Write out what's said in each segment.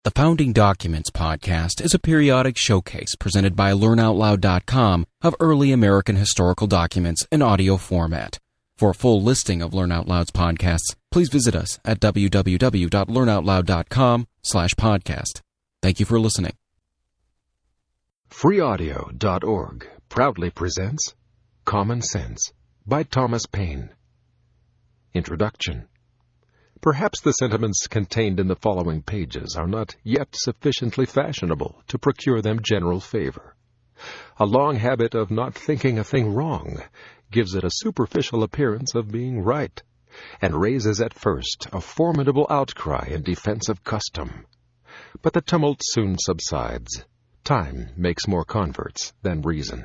The Founding Documents podcast is a periodic showcase presented by LearnOutLoud.com of early American historical documents in audio format. For a full listing of Learn Out Loud's podcasts, please visit us at www.learnoutloud.com/podcast. Thank you for listening. FreeAudio.org proudly presents Common Sense by Thomas Paine. Introduction. Perhaps the sentiments contained in the following pages are not yet sufficiently fashionable to procure them general favor. A long habit of not thinking a thing wrong gives it a superficial appearance of being right, and raises at first a formidable outcry in defense of custom. But the tumult soon subsides. Time makes more converts than reason.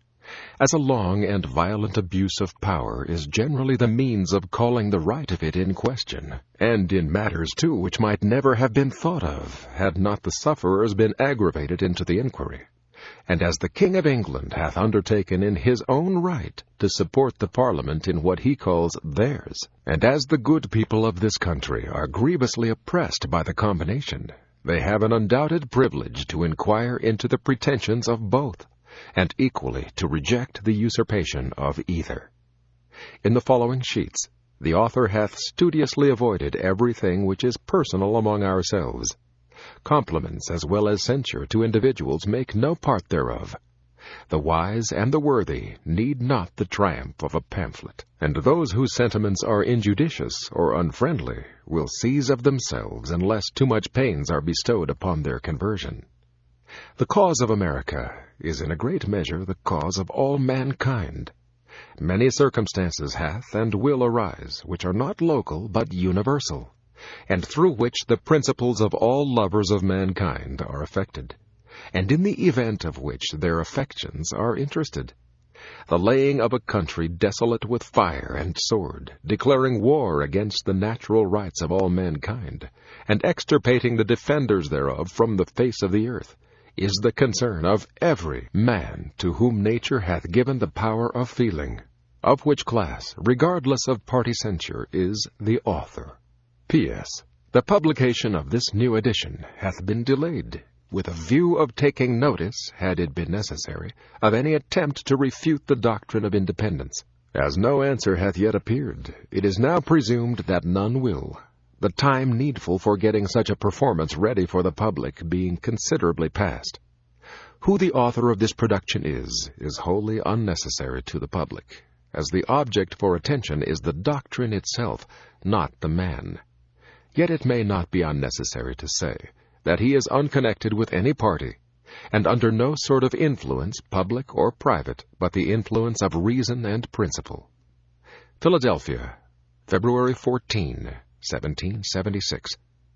As a long and violent abuse of power is generally the means of calling the right of it in question, and in matters, too, which might never have been thought of, had not the sufferers been aggravated into the inquiry, and as the King of England hath undertaken in his own right to support the Parliament in what he calls theirs, and as the good people of this country are grievously oppressed by the combination, they have an undoubted privilege to inquire into the pretensions of both, and equally to reject the usurpation of either. In the following sheets, the author hath studiously avoided everything which is personal among ourselves. Compliments as well as censure to individuals make no part thereof. The wise and the worthy need not the triumph of a pamphlet, and those whose sentiments are injudicious or unfriendly will seize of themselves unless too much pains are bestowed upon their conversion. The cause of America is in a great measure the cause of all mankind. Many circumstances hath and will arise which are not local but universal, and through which the principles of all lovers of mankind are affected, and in the event of which their affections are interested. The laying of a country desolate with fire and sword, declaring war against the natural rights of all mankind, and extirpating the defenders thereof from the face of the earth, is the concern of every man to whom nature hath given the power of feeling, of which class, regardless of party censure, is the author. P.S. The publication of this new edition hath been delayed, with a view of taking notice, had it been necessary, of any attempt to refute the doctrine of independence. As no answer hath yet appeared, it is now presumed that none will, the time needful for getting such a performance ready for the public being considerably past. Who the author of this production is wholly unnecessary to the public, as the object for attention is the doctrine itself, not the man. Yet it may not be unnecessary to say that he is unconnected with any party, and under no sort of influence, public or private, but the influence of reason and principle. Philadelphia, February 14, 1776.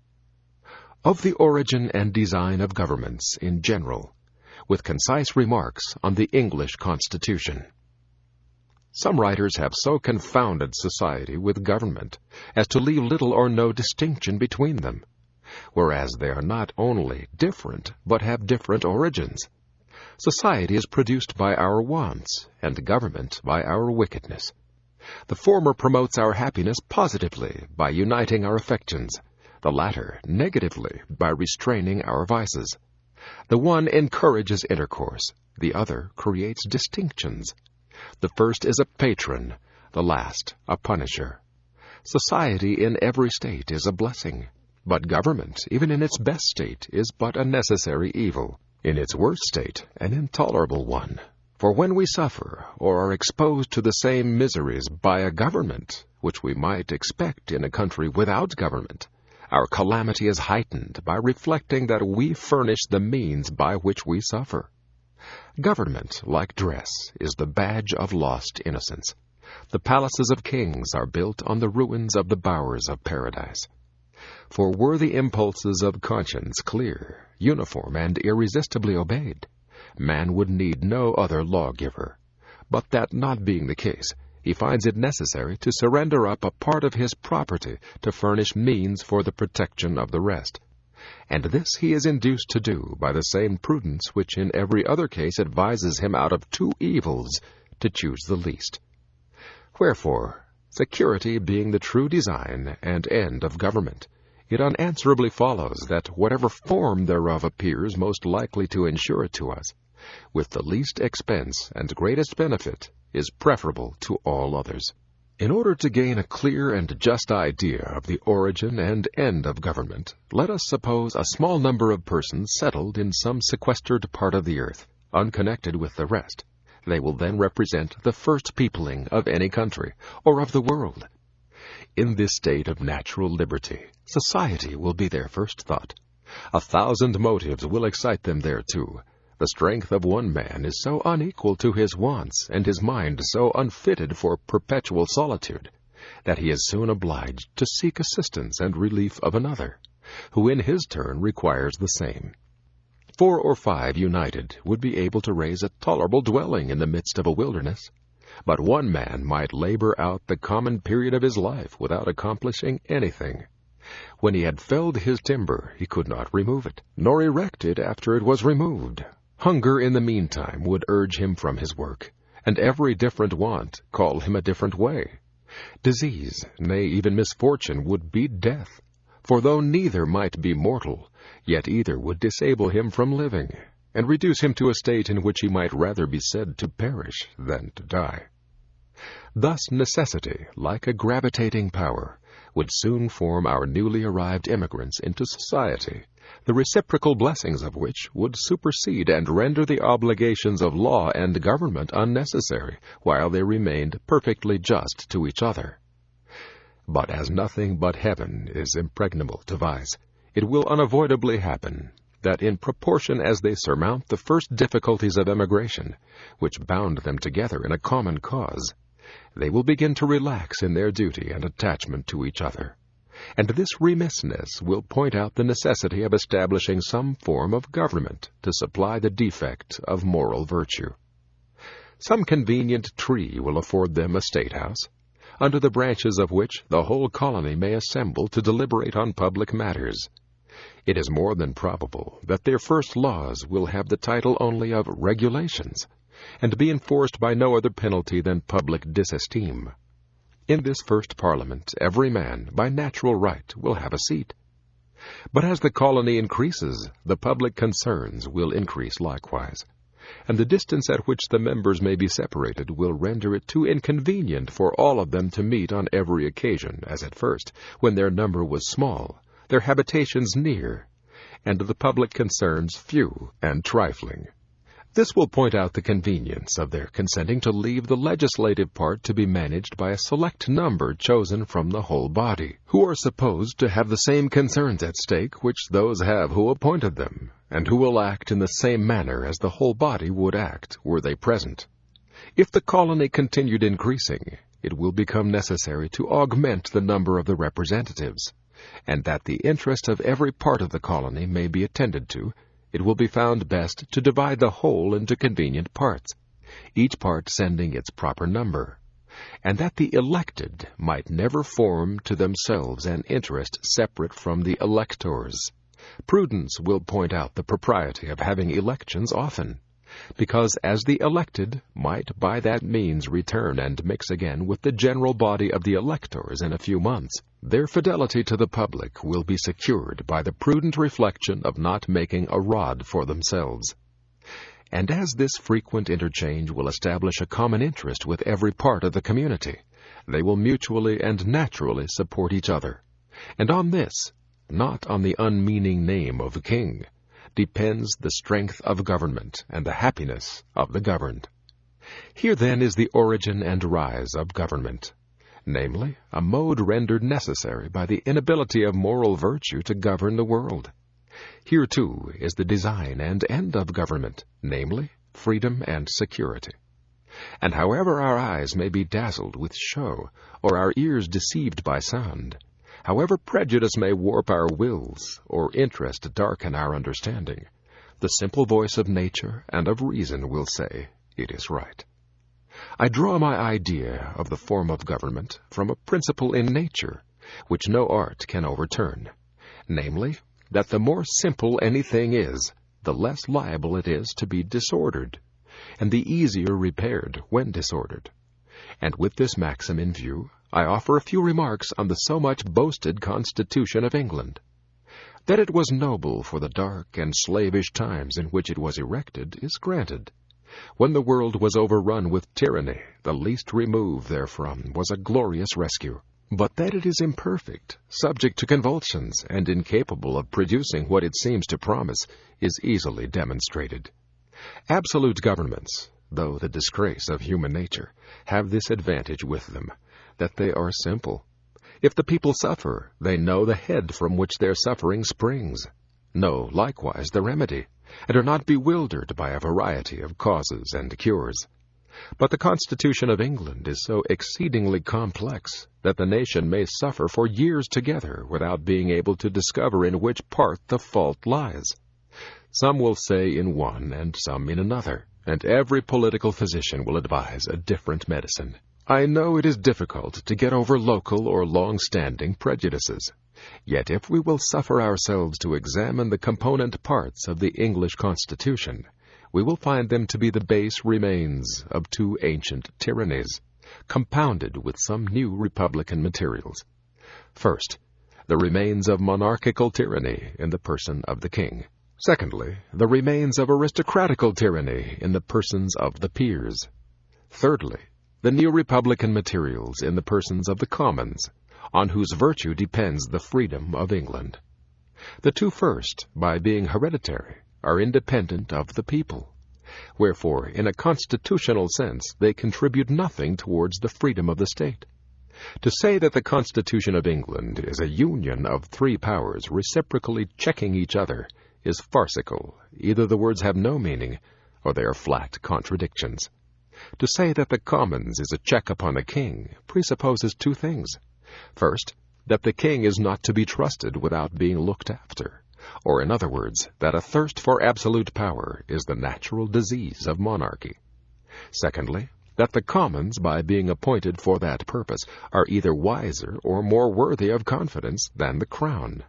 Of the origin and design of governments in general, with concise remarks on the English Constitution. Some writers have so confounded society with government as to leave little or no distinction between them, whereas they are not only different, but have different origins. Society is produced by our wants, and government by our wickedness. The former promotes our happiness positively by uniting our affections, the latter negatively by restraining our vices. The one encourages intercourse, the other creates distinctions. The first is a patron, the last a punisher. Society in every state is a blessing, but government, even in its best state, is but a necessary evil, in its worst state an intolerable one. For when we suffer or are exposed to the same miseries by a government, which we might expect in a country without government, our calamity is heightened by reflecting that we furnish the means by which we suffer. Government, like dress, is the badge of lost innocence. The palaces of kings are built on the ruins of the bowers of paradise. For were the impulses of conscience clear, uniform, and irresistibly obeyed, man would need no other lawgiver. But that not being the case, he finds it necessary to surrender up a part of his property to furnish means for the protection of the rest. And this he is induced to do by the same prudence which in every other case advises him out of two evils to choose the least. Wherefore, security being the true design and end of government, it unanswerably follows that whatever form thereof appears most likely to ensure it to us, with the least expense and greatest benefit, is preferable to all others. In order to gain a clear and just idea of the origin and end of government, let us suppose a small number of persons settled in some sequestered part of the earth, unconnected with the rest. They will then represent the first peopling of any country, or of the world. In this state of natural liberty, society will be their first thought. 1,000 motives will excite them thereto. The strength of one man is so unequal to his wants, and his mind so unfitted for perpetual solitude, that he is soon obliged to seek assistance and relief of another, who in his turn requires the same. 4 or 5 united would be able to raise a tolerable dwelling in the midst of a wilderness, but one man might labor out the common period of his life without accomplishing anything. When he had felled his timber, he could not remove it, nor erect it after it was removed. Hunger in the meantime would urge him from his work, and every different want call him a different way. Disease, nay, even misfortune, would beat death, for though neither might be mortal, yet either would disable him from living, and reduce him to a state in which he might rather be said to perish than to die. Thus necessity, like a gravitating power, would soon form our newly arrived immigrants into society, the reciprocal blessings of which would supersede and render the obligations of law and government unnecessary, while they remained perfectly just to each other. But as nothing but heaven is impregnable to vice, it will unavoidably happen that in proportion as they surmount the first difficulties of emigration, which bound them together in a common cause, they will begin to relax in their duty and attachment to each other. And this remissness will point out the necessity of establishing some form of government to supply the defect of moral virtue. Some convenient tree will afford them a state-house, under the branches of which the whole colony may assemble to deliberate on public matters. It is more than probable that their first laws will have the title only of regulations, and be enforced by no other penalty than public disesteem. In this first Parliament, every man, by natural right, will have a seat. But as the colony increases, the public concerns will increase likewise, and the distance at which the members may be separated will render it too inconvenient for all of them to meet on every occasion, as at first, when their number was small, their habitations near, and the public concerns few and trifling. This will point out the convenience of their consenting to leave the legislative part to be managed by a select number chosen from the whole body, who are supposed to have the same concerns at stake which those have who appointed them, and who will act in the same manner as the whole body would act were they present. If the colony continued increasing, it will become necessary to augment the number of the representatives, and that the interest of every part of the colony may be attended to, it will be found best to divide the whole into convenient parts, each part sending its proper number, and that the elected might never form to themselves an interest separate from the electors. Prudence will point out the propriety of having elections often, because as the elected might by that means return and mix again with the general body of the electors in a few months, their fidelity to the public will be secured by the prudent reflection of not making a rod for themselves. And as this frequent interchange will establish a common interest with every part of the community, they will mutually and naturally support each other. And on this, not on the unmeaning name of the king, depends the strength of government and the happiness of the governed. Here then is the origin and rise of government, namely, a mode rendered necessary by the inability of moral virtue to govern the world. Here, too, is the design and end of government, namely, freedom and security. And however our eyes may be dazzled with show, or our ears deceived by sound, however prejudice may warp our wills, or interest darken our understanding, the simple voice of nature and of reason will say, it is right. I draw my idea of the form of government from a principle in nature, which no art can overturn, namely, that the more simple anything is, the less liable it is to be disordered, and the easier repaired when disordered. And with this maxim in view, I offer a few remarks on the so much boasted Constitution of England. That it was noble for the dark and slavish times in which it was erected is granted. When the world was overrun with tyranny, the least remove therefrom was a glorious rescue. But that it is imperfect, subject to convulsions, and incapable of producing what it seems to promise, is easily demonstrated. Absolute governments, though the disgrace of human nature, have this advantage with them, that they are simple. If the people suffer, they know the head from which their suffering springs, know likewise the remedy, and are not bewildered by a variety of causes and cures. But the Constitution of England is so exceedingly complex that the nation may suffer for years together without being able to discover in which part the fault lies. Some will say in one and some in another, and every political physician will advise a different medicine. I know it is difficult to get over local or long-standing prejudices. Yet if we will suffer ourselves to examine the component parts of the English Constitution, we will find them to be the base remains of two ancient tyrannies, compounded with some new republican materials. First, the remains of monarchical tyranny in the person of the king. Secondly, the remains of aristocratical tyranny in the persons of the peers. Thirdly, the new republican materials in the persons of the commons, on whose virtue depends the freedom of England. The two first, by being hereditary, are independent of the people. Wherefore, in a constitutional sense, they contribute nothing towards the freedom of the state. To say that the Constitution of England is a union of three powers reciprocally checking each other is farcical. Either the words have no meaning, or they are flat contradictions. To say that the Commons is a check upon the king presupposes two things. First, that the king is not to be trusted without being looked after, or in other words, that a thirst for absolute power is the natural disease of monarchy. Secondly, that the Commons, by being appointed for that purpose, are either wiser or more worthy of confidence than the Crown.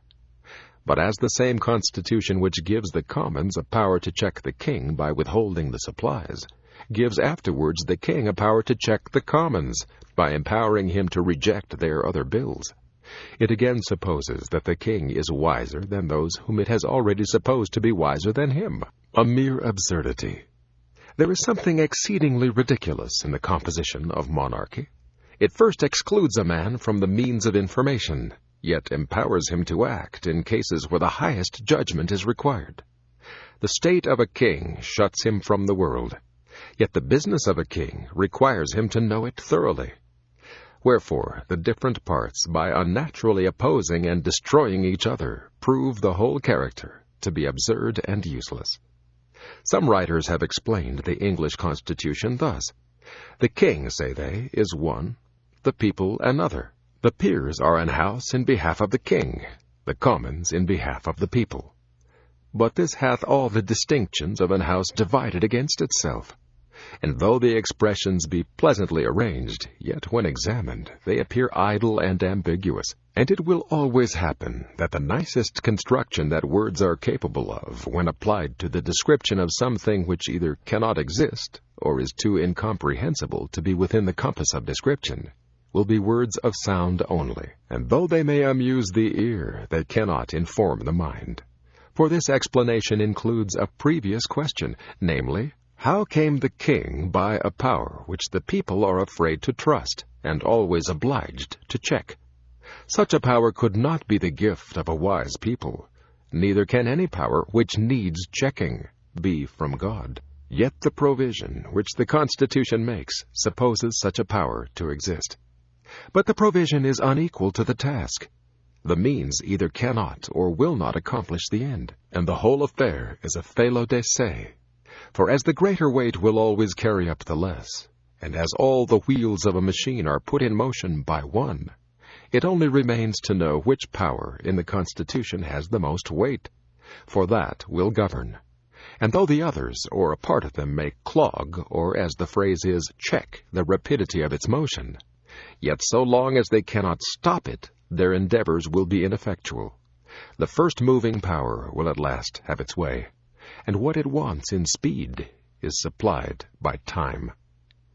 But as the same Constitution which gives the Commons a power to check the king by withholding the supplies, gives afterwards the king a power to check the Commons by empowering him to reject their other bills, it again supposes that the king is wiser than those whom it has already supposed to be wiser than him. A mere absurdity. There is something exceedingly ridiculous in the composition of monarchy. It first excludes a man from the means of information, yet empowers him to act in cases where the highest judgment is required. The state of a king shuts him from the world, yet the business of a king requires him to know it thoroughly. Wherefore, the different parts, by unnaturally opposing and destroying each other, prove the whole character to be absurd and useless. Some writers have explained the English Constitution thus. The king, say they, is one, the people another. The peers are an house in behalf of the king, the commons in behalf of the people. But this hath all the distinctions of an house divided against itself. And though the expressions be pleasantly arranged, yet when examined, they appear idle and ambiguous. And it will always happen that the nicest construction that words are capable of, when applied to the description of something which either cannot exist, or is too incomprehensible to be within the compass of description, will be words of sound only. And though they may amuse the ear, they cannot inform the mind. For this explanation includes a previous question, namely, how came the king by a power which the people are afraid to trust, and always obliged to check? Such a power could not be the gift of a wise people, neither can any power which needs checking be from God. Yet the provision which the Constitution makes supposes such a power to exist. But the provision is unequal to the task. The means either cannot or will not accomplish the end, and the whole affair is a felo de se. For as the greater weight will always carry up the less, and as all the wheels of a machine are put in motion by one, it only remains to know which power in the Constitution has the most weight, for that will govern. And though the others, or a part of them, may clog, or as the phrase is, check the rapidity of its motion, yet so long as they cannot stop it, their endeavors will be ineffectual. The first moving power will at last have its way, and what it wants in speed is supplied by time.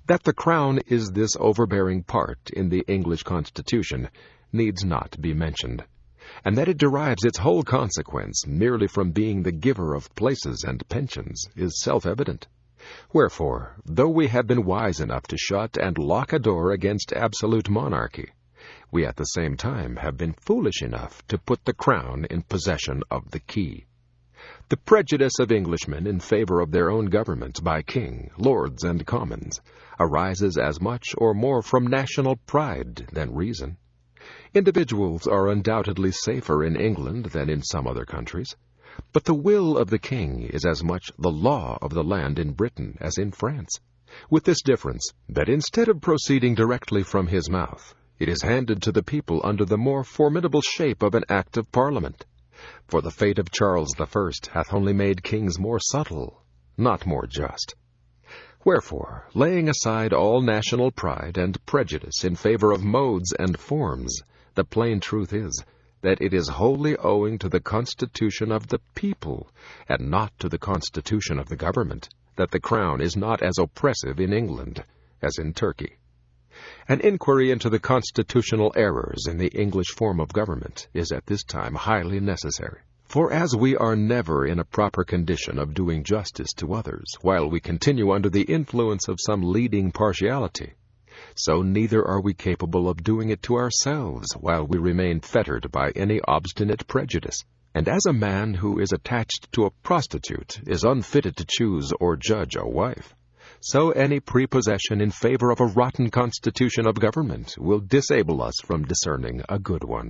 That the crown is this overbearing part in the English Constitution needs not be mentioned, and that it derives its whole consequence merely from being the giver of places and pensions is self-evident. Wherefore, though we have been wise enough to shut and lock a door against absolute monarchy, we at the same time have been foolish enough to put the crown in possession of the key. The prejudice of Englishmen in favor of their own government by king, lords, and commons arises as much or more from national pride than reason. Individuals are undoubtedly safer in England than in some other countries, but the will of the king is as much the law of the land in Britain as in France, with this difference, that instead of proceeding directly from his mouth, it is handed to the people under the more formidable shape of an Act of Parliament. For the fate of Charles I hath only made kings more subtle, not more just. Wherefore, laying aside all national pride and prejudice in favor of modes and forms, the plain truth is that it is wholly owing to the constitution of the people, and not to the constitution of the government, that the crown is not as oppressive in England as in Turkey. An inquiry into the constitutional errors in the English form of government is at this time highly necessary. For as we are never in a proper condition of doing justice to others while we continue under the influence of some leading partiality, so neither are we capable of doing it to ourselves while we remain fettered by any obstinate prejudice. And as a man who is attached to a prostitute is unfitted to choose or judge a wife, so any prepossession in favor of a rotten constitution of government will disable us from discerning a good one.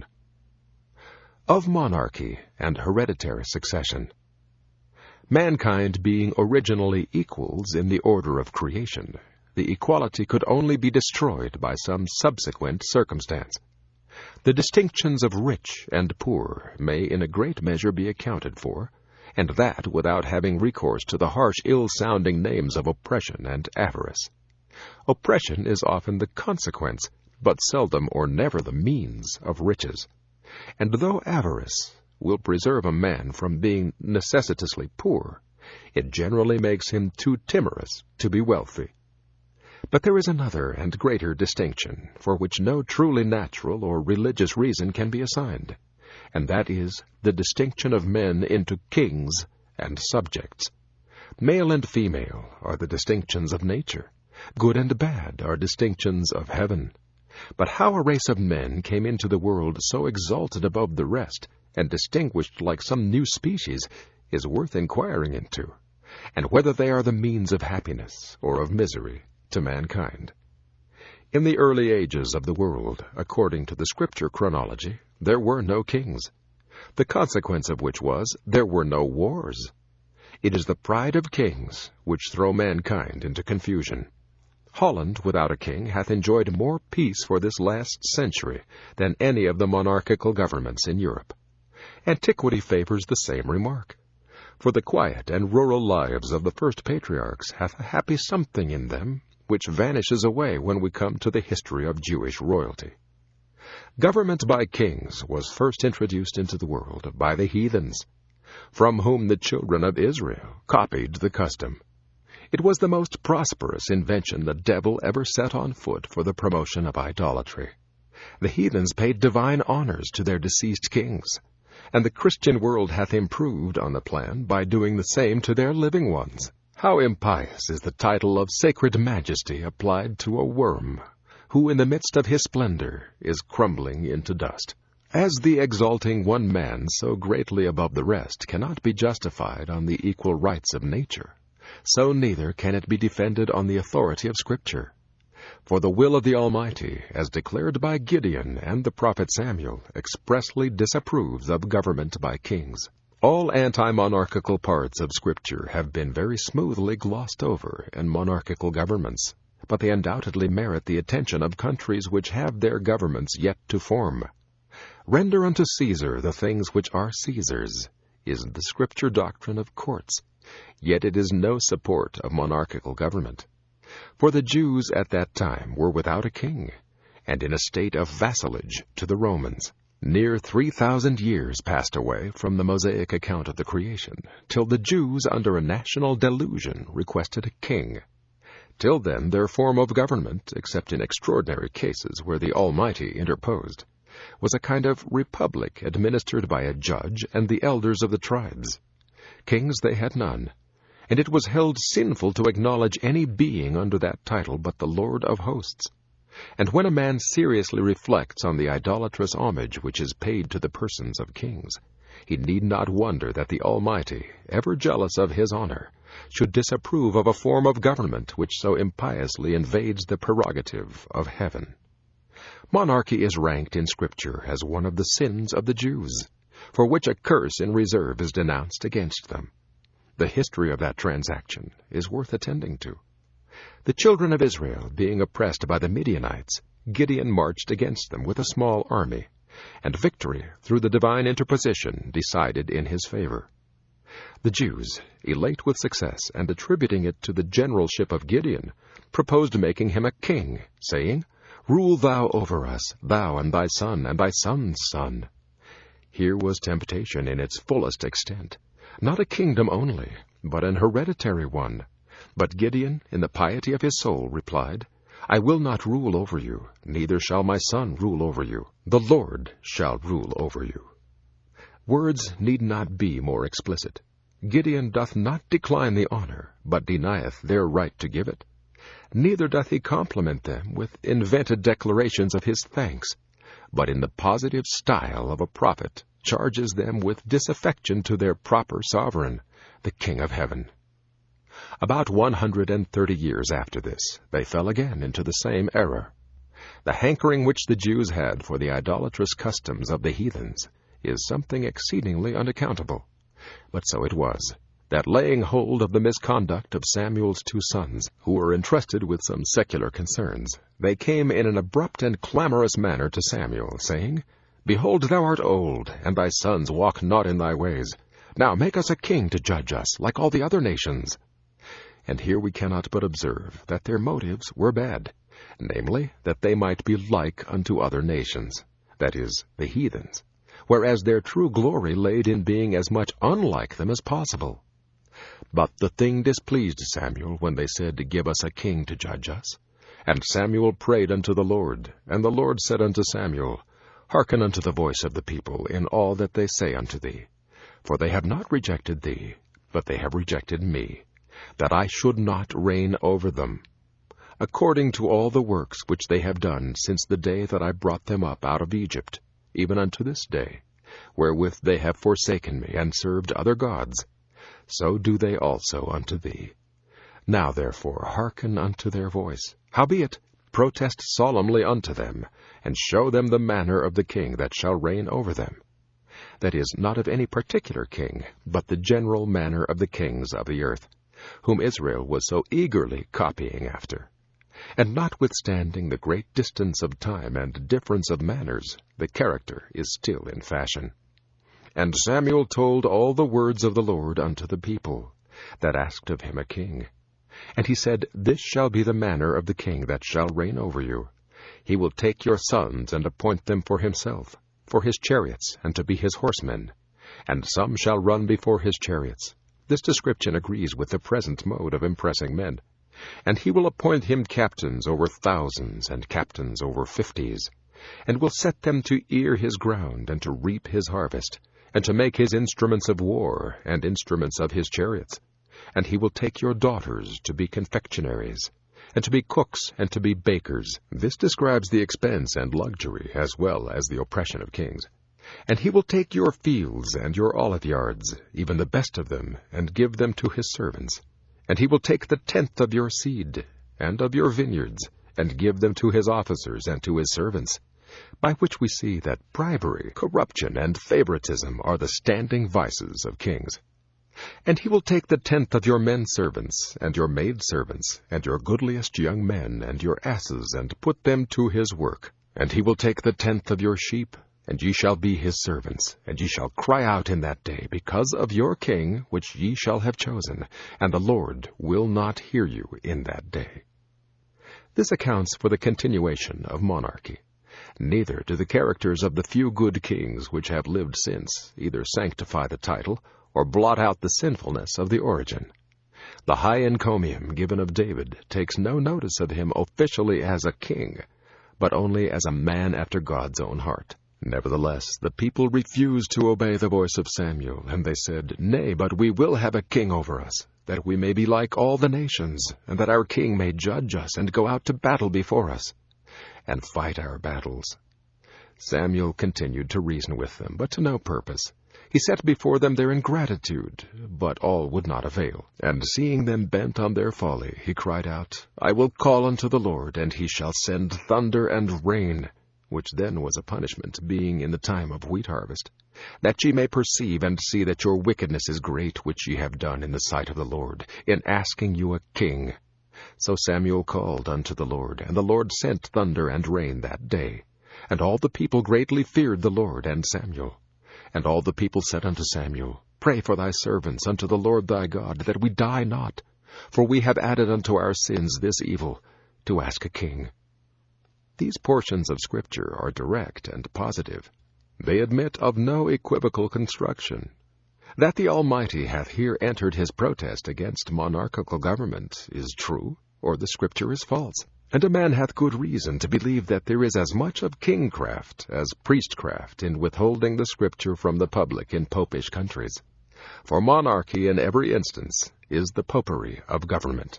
Of monarchy and hereditary succession. Mankind being originally equals in the order of creation, the equality could only be destroyed by some subsequent circumstance. The distinctions of rich and poor may in a great measure be accounted for, and that without having recourse to the harsh, ill-sounding names of oppression and avarice. Oppression is often the consequence, but seldom or never the means, of riches. And though avarice will preserve a man from being necessitously poor, it generally makes him too timorous to be wealthy. But there is another and greater distinction, for which no truly natural or religious reason can be assigned, and that is the distinction of men into kings and subjects. Male and female are the distinctions of nature. Good and bad are distinctions of heaven. But how a race of men came into the world so exalted above the rest, and distinguished like some new species, is worth inquiring into, and whether they are the means of happiness or of misery to mankind. In the early ages of the world, according to the Scripture chronology, there were no kings, the consequence of which was there were no wars. It is the pride of kings which throw mankind into confusion. Holland, without a king, hath enjoyed more peace for this last century than any of the monarchical governments in Europe. Antiquity favors the same remark, for the quiet and rural lives of the first patriarchs hath a happy something in them which vanishes away when we come to the history of Jewish royalty. Government by kings was first introduced into the world by the heathens, from whom the children of Israel copied the custom. It was the most prosperous invention the devil ever set on foot for the promotion of idolatry. The heathens paid divine honors to their deceased kings, and the Christian world hath improved on the plan by doing the same to their living ones. How impious is the title of sacred majesty applied to a worm, who in the midst of his splendor is crumbling into dust. As the exalting one man so greatly above the rest cannot be justified on the equal rights of nature, so neither can it be defended on the authority of Scripture. For the will of the Almighty, as declared by Gideon and the prophet Samuel, expressly disapproves of government by kings. All anti-monarchical parts of Scripture have been very smoothly glossed over in monarchical governments, but they undoubtedly merit the attention of countries which have their governments yet to form. Render unto Caesar the things which are Caesar's, is the Scripture doctrine of courts, yet it is no support of monarchical government. For the Jews at that time were without a king, and in a state of vassalage to the Romans. Near 3,000 years passed away from the Mosaic account of the creation, till the Jews under a national delusion requested a king. Till then, their form of government, except in extraordinary cases where the Almighty interposed, was a kind of republic administered by a judge and the elders of the tribes. Kings they had none, and it was held sinful to acknowledge any being under that title but the Lord of hosts. And when a man seriously reflects on the idolatrous homage which is paid to the persons of kings, he need not wonder that the Almighty, ever jealous of his honor, should disapprove of a form of government which so impiously invades the prerogative of heaven. Monarchy is ranked in Scripture as one of the sins of the Jews, for which a curse in reserve is denounced against them. The history of that transaction is worth attending to. The children of Israel, being oppressed by the Midianites, Gideon marched against them with a small army, and victory, through the divine interposition, decided in his favor. The Jews, elate with success and attributing it to the generalship of Gideon, proposed making him a king, saying, "Rule thou over us, thou and thy son's son." Here was temptation in its fullest extent, not a kingdom only, but an hereditary one. But Gideon, in the piety of his soul, replied, "I will not rule over you, neither shall my son rule over you. The Lord shall rule over you." Words need not be more explicit. Gideon doth not decline the honor, but denieth their right to give it. Neither doth he compliment them with invented declarations of his thanks, but in the positive style of a prophet charges them with disaffection to their proper sovereign, the King of heaven. About 130 years after this, they fell again into the same error. The hankering which the Jews had for the idolatrous customs of the heathens is something exceedingly unaccountable. But so it was, that laying hold of the misconduct of Samuel's 2 sons, who were entrusted with some secular concerns, they came in an abrupt and clamorous manner to Samuel, saying, "Behold, thou art old, and thy sons walk not in thy ways. Now make us a king to judge us, like all the other nations." And here we cannot but observe that their motives were bad, namely, that they might be like unto other nations, that is, the heathens, whereas their true glory laid in being as much unlike them as possible. But the thing displeased Samuel when they said, "Give us a king to judge us." And Samuel prayed unto the Lord, and the Lord said unto Samuel, "Hearken unto the voice of the people in all that they say unto thee. For they have not rejected thee, but they have rejected me, that I should not reign over them, according to all the works which they have done since the day that I brought them up out of Egypt, even unto this day, wherewith they have forsaken me, and served other gods. So do they also unto thee. Now therefore hearken unto their voice. Howbeit, protest solemnly unto them, and show them the manner of the king that shall reign over them. That is, not of any particular king, but the general manner of the kings of the earth, whom Israel was so eagerly copying after. And notwithstanding the great distance of time and difference of manners, the character is still in fashion. And Samuel told all the words of the Lord unto the people, that asked of him a king. And he said, "This shall be the manner of the king that shall reign over you. He will take your sons, and appoint them for himself, for his chariots, and to be his horsemen. And some shall run before his chariots." This description agrees with the present mode of impressing men. "And he will appoint him captains over thousands, and captains over 50s, and will set them to ear his ground, and to reap his harvest, and to make his instruments of war, and instruments of his chariots. And he will take your daughters to be confectionaries, and to be cooks, and to be bakers." This describes the expense and luxury, as well as the oppression of kings. "And he will take your fields and your olive yards, even the best of them, and give them to his servants. And he will take the 10th of your seed, and of your vineyards, and give them to his officers and to his servants." By which we see that bribery, corruption, and favoritism are the standing vices of kings. "And he will take the 10th of your men servants, and your maid servants, and your goodliest young men, and your asses, and put them to his work. And he will take the 10th of your sheep, and ye shall be his servants, and ye shall cry out in that day because of your king which ye shall have chosen, and the Lord will not hear you in that day." This accounts for the continuation of monarchy. Neither do the characters of the few good kings which have lived since either sanctify the title or blot out the sinfulness of the origin. The high encomium given of David takes no notice of him officially as a king, but only as a man after God's own heart. Nevertheless, the people refused to obey the voice of Samuel, and they said, "Nay, but we will have a king over us, that we may be like all the nations, and that our king may judge us and go out to battle before us, and fight our battles." Samuel continued to reason with them, but to no purpose. He set before them their ingratitude, but all would not avail. And seeing them bent on their folly, he cried out, "I will call unto the Lord, and he shall send thunder and rain," which then was a punishment, being in the time of wheat harvest, "that ye may perceive and see that your wickedness is great, which ye have done in the sight of the Lord, in asking you a king." So Samuel called unto the Lord, and the Lord sent thunder and rain that day. And all the people greatly feared the Lord and Samuel. And all the people said unto Samuel, "Pray for thy servants unto the Lord thy God, that we die not. For we have added unto our sins this evil, to ask a king." These portions of Scripture are direct and positive. They admit of no equivocal construction. That the Almighty hath here entered his protest against monarchical government is true, or the Scripture is false. And a man hath good reason to believe that there is as much of kingcraft as priestcraft in withholding the Scripture from the public in popish countries. For monarchy in every instance is the popery of government.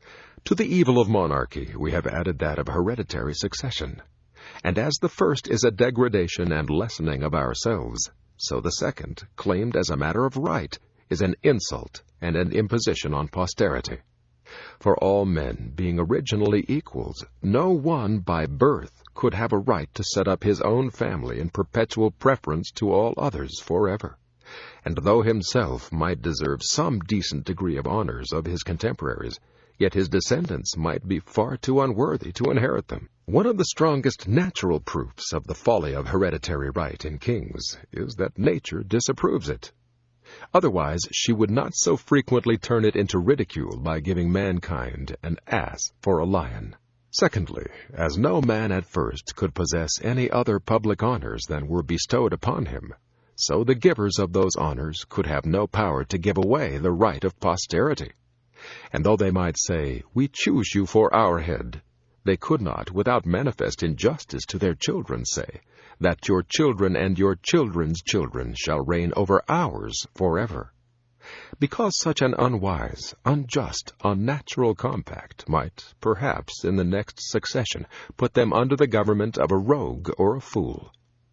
To the evil of monarchy we have added that of hereditary succession. And as the first is a degradation and lessening of ourselves, so the second, claimed as a matter of right, is an insult and an imposition on posterity. For all men being originally equals, no one by birth could have a right to set up his own family in perpetual preference to all others forever. And though himself might deserve some decent degree of honors of his contemporaries, yet his descendants might be far too unworthy to inherit them. One of the strongest natural proofs of the folly of hereditary right in kings is that nature disapproves it. Otherwise she would not so frequently turn it into ridicule by giving mankind an ass for a lion. Secondly, as no man at first could possess any other public honors than were bestowed upon him, so the givers of those honors could have no power to give away the right of posterity. And though they might say, "We choose you for our head," they could not, without manifest injustice to their children, say, "that your children and your children's children shall reign over ours forever." Because such an unwise, unjust, unnatural compact might, perhaps, in the next succession, put them under the government of a rogue or a fool.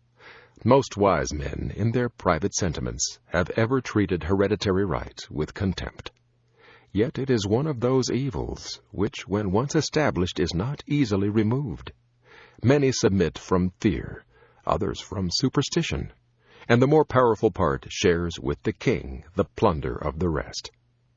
Most wise men, in their private sentiments, have ever treated hereditary right with contempt. Yet it is one of those evils which, when once established, is not easily removed. Many submit from fear, others from superstition, and the more powerful part shares with the king the plunder of the rest.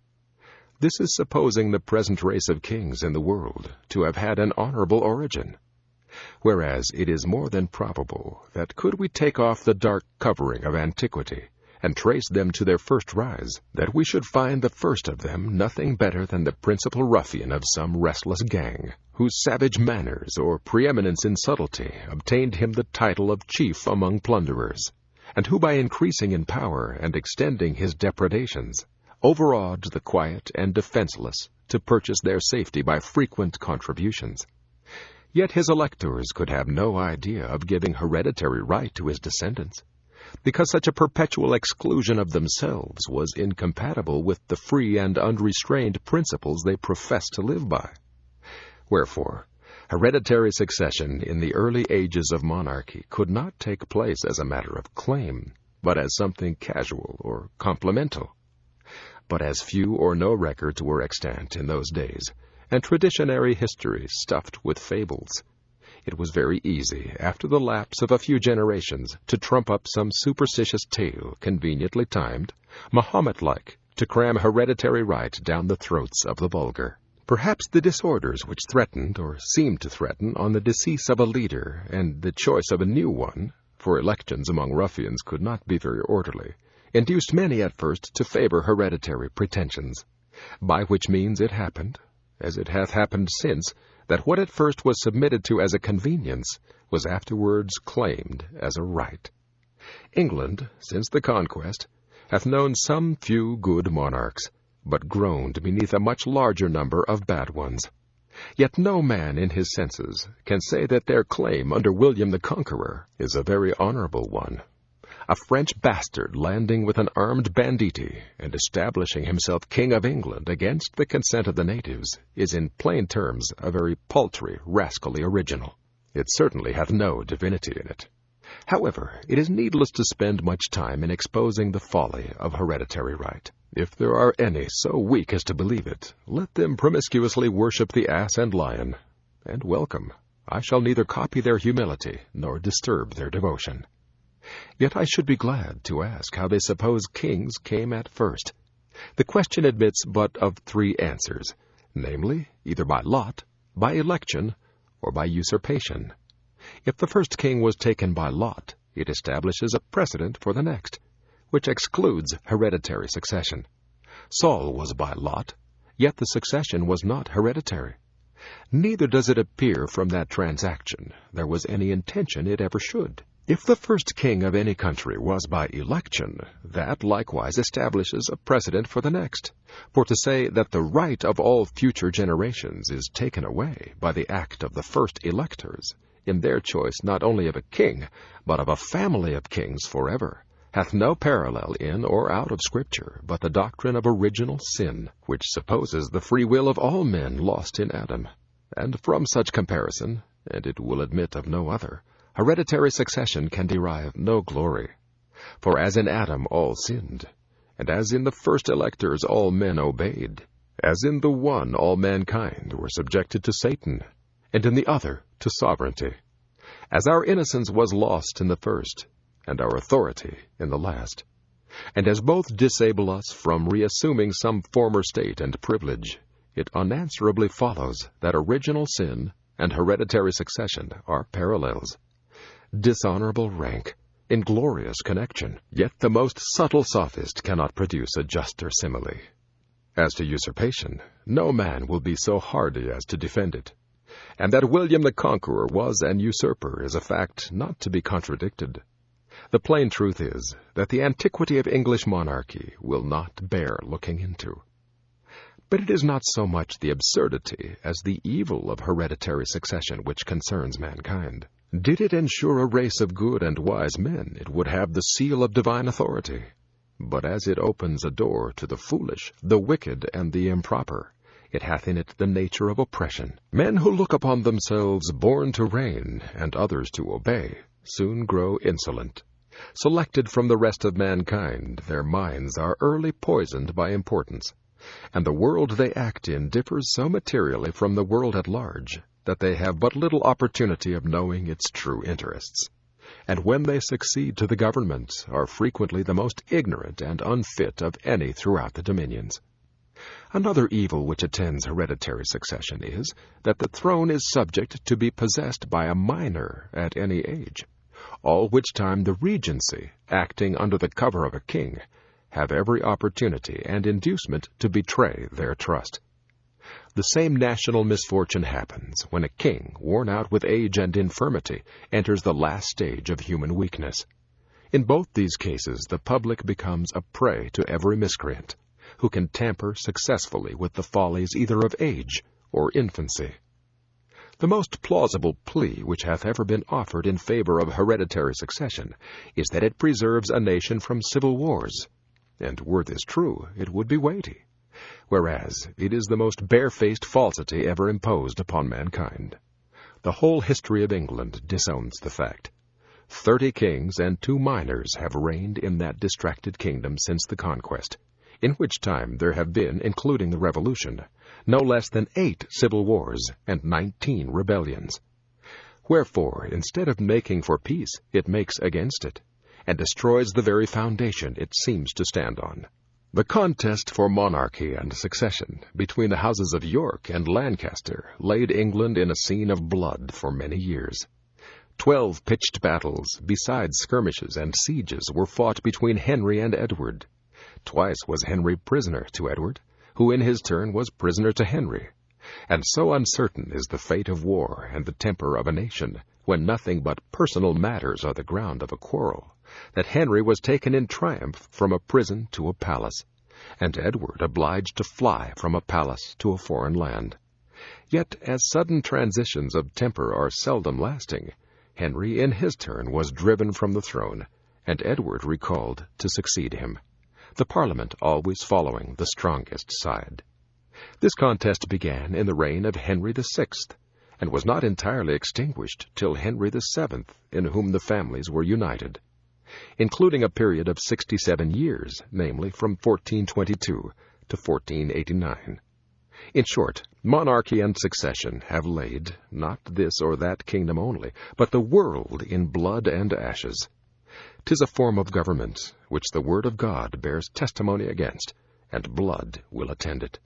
This is supposing the present race of kings in the world to have had an honorable origin, whereas it is more than probable that could we take off the dark covering of antiquity and trace them to their first rise, that we should find the first of them nothing better than the principal ruffian of some restless gang, whose savage manners or preeminence in subtlety obtained him the title of chief among plunderers, and who by increasing in power and extending his depredations, overawed the quiet and defenseless to purchase their safety by frequent contributions. Yet his electors could have no idea of giving hereditary right to his descendants, because such a perpetual exclusion of themselves was incompatible with the free and unrestrained principles they professed to live by. Wherefore, hereditary succession in the early ages of monarchy could not take place as a matter of claim, but as something casual or complemental. But as few or no records were extant in those days, and traditionary history stuffed with fables, it was very easy, after the lapse of a few generations, to trump up some superstitious tale conveniently timed, Mahomet-like, to cram hereditary right down the throats of the vulgar. Perhaps the disorders which threatened, or seemed to threaten, on the decease of a leader and the choice of a new one, for elections among ruffians could not be very orderly, induced many at first to favor hereditary pretensions, by which means it happened, as it hath happened since, that what at first was submitted to as a convenience was afterwards claimed as a right. England, since the conquest, hath known some few good monarchs, but groaned beneath a much larger number of bad ones. Yet no man in his senses can say that their claim under William the Conqueror is a very honorable one. A French bastard landing with an armed banditti and establishing himself King of England against the consent of the natives is in plain terms a very paltry, rascally original. It certainly hath no divinity in it. However, it is needless to spend much time in exposing the folly of hereditary right. If there are any so weak as to believe it, let them promiscuously worship the ass and lion, and welcome. I shall neither copy their humility nor disturb their devotion. Yet I should be glad to ask how they suppose kings came at first. The question admits but of three answers, namely, either by lot, by election, or by usurpation. If the first king was taken by lot, it establishes a precedent for the next, which excludes hereditary succession. Saul was by lot, yet the succession was not hereditary. Neither does it appear from that transaction there was any intention it ever should. If the first king of any country was by election, that likewise establishes a precedent for the next. For to say that the right of all future generations is taken away by the act of the first electors, in their choice not only of a king, but of a family of kings forever, hath no parallel in or out of Scripture, but the doctrine of original sin, which supposes the free will of all men lost in Adam. And from such comparison, and it will admit of no other, hereditary succession can derive no glory. For as in Adam all sinned, and as in the first electors all men obeyed, as in the one all mankind were subjected to Satan, and in the other to sovereignty, as our innocence was lost in the first, and our authority in the last, and as both disable us from reassuming some former state and privilege, it unanswerably follows that original sin and hereditary succession are parallels. Dishonorable rank, inglorious connection, yet the most subtle sophist cannot produce a juster simile. As to usurpation, no man will be so hardy as to defend it, and that William the Conqueror was an usurper is a fact not to be contradicted. The plain truth is that the antiquity of English monarchy will not bear looking into. But it is not so much the absurdity as the evil of hereditary succession which concerns mankind. Did it ensure a race of good and wise men, it would have the seal of divine authority. But as it opens a door to the foolish, the wicked, and the improper, it hath in it the nature of oppression. Men who look upon themselves born to reign, and others to obey, soon grow insolent. Selected from the rest of mankind, their minds are early poisoned by importance, and the world they act in differs so materially from the world at large that they have but little opportunity of knowing its true interests, and when they succeed to the government are frequently the most ignorant and unfit of any throughout the dominions. Another evil which attends hereditary succession is that the throne is subject to be possessed by a minor at any age, all which time the regency, acting under the cover of a king, have every opportunity and inducement to betray their trust. The same national misfortune happens when a king, worn out with age and infirmity, enters the last stage of human weakness. In both these cases the public becomes a prey to every miscreant, who can tamper successfully with the follies either of age or infancy. The most plausible plea which hath ever been offered in favor of hereditary succession is that it preserves a nation from civil wars, and were this true, it would be weighty, whereas it is the most barefaced falsity ever imposed upon mankind. The whole history of England disowns the fact. 30 kings and 2 minors have reigned in that distracted kingdom since the conquest, in which time there have been, including the Revolution, no less than 8 civil wars and 19 rebellions. Wherefore, instead of making for peace, it makes against it, and destroys the very foundation it seems to stand on. The contest for monarchy and succession between the houses of York and Lancaster laid England in a scene of blood for many years. 12 pitched battles, besides skirmishes and sieges, were fought between Henry and Edward. Twice was Henry prisoner to Edward, who in his turn was prisoner to Henry. And so uncertain is the fate of war and the temper of a nation, when nothing but personal matters are the ground of a quarrel, that Henry was taken in triumph from a prison to a palace, and Edward obliged to fly from a palace to a foreign land. Yet, as sudden transitions of temper are seldom lasting, Henry in his turn was driven from the throne, and Edward recalled to succeed him, the Parliament always following the strongest side. This contest began in the reign of Henry VI, and was not entirely extinguished till Henry VII, in whom the families were united, including a period of 67 years, namely from 1422 to 1489. In short, monarchy and succession have laid, not this or that kingdom only, but the world in blood and ashes. 'Tis a form of government which the word of God bears testimony against, and blood will attend it.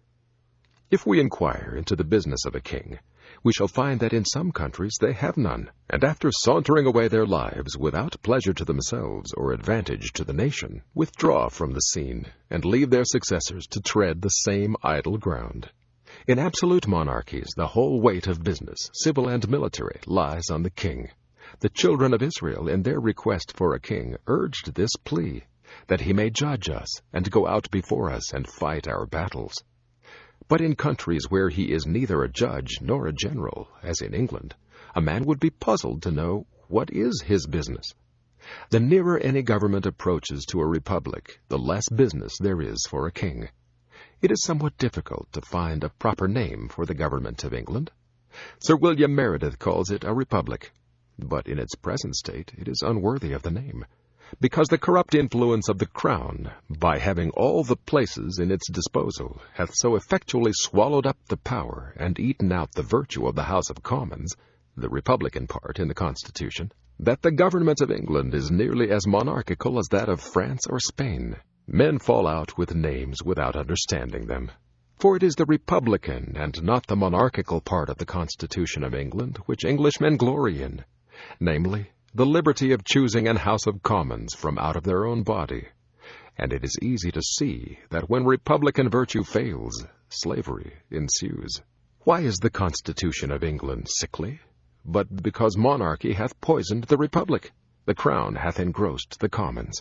If we inquire into the business of a king, we shall find that in some countries they have none, and after sauntering away their lives without pleasure to themselves or advantage to the nation, withdraw from the scene, and leave their successors to tread the same idle ground. In absolute monarchies, the whole weight of business, civil and military, lies on the king. The children of Israel, in their request for a king, urged this plea, that he may judge us, and go out before us, and fight our battles. But in countries where he is neither a judge nor a general, as in England, a man would be puzzled to know what is his business. The nearer any government approaches to a republic, the less business there is for a king. It is somewhat difficult to find a proper name for the government of England. Sir William Meredith calls it a republic, but in its present state it is unworthy of the name, because the corrupt influence of the crown, by having all the places in its disposal, hath so effectually swallowed up the power and eaten out the virtue of the House of Commons, the republican part in the Constitution, that the government of England is nearly as monarchical as that of France or Spain. Men fall out with names without understanding them, for it is the republican and not the monarchical part of the Constitution of England which Englishmen glory in, namely, the liberty of choosing an House of Commons from out of their own body. And it is easy to see that when republican virtue fails, slavery ensues. Why is the Constitution of England sickly? But because monarchy hath poisoned the republic, the crown hath engrossed the commons.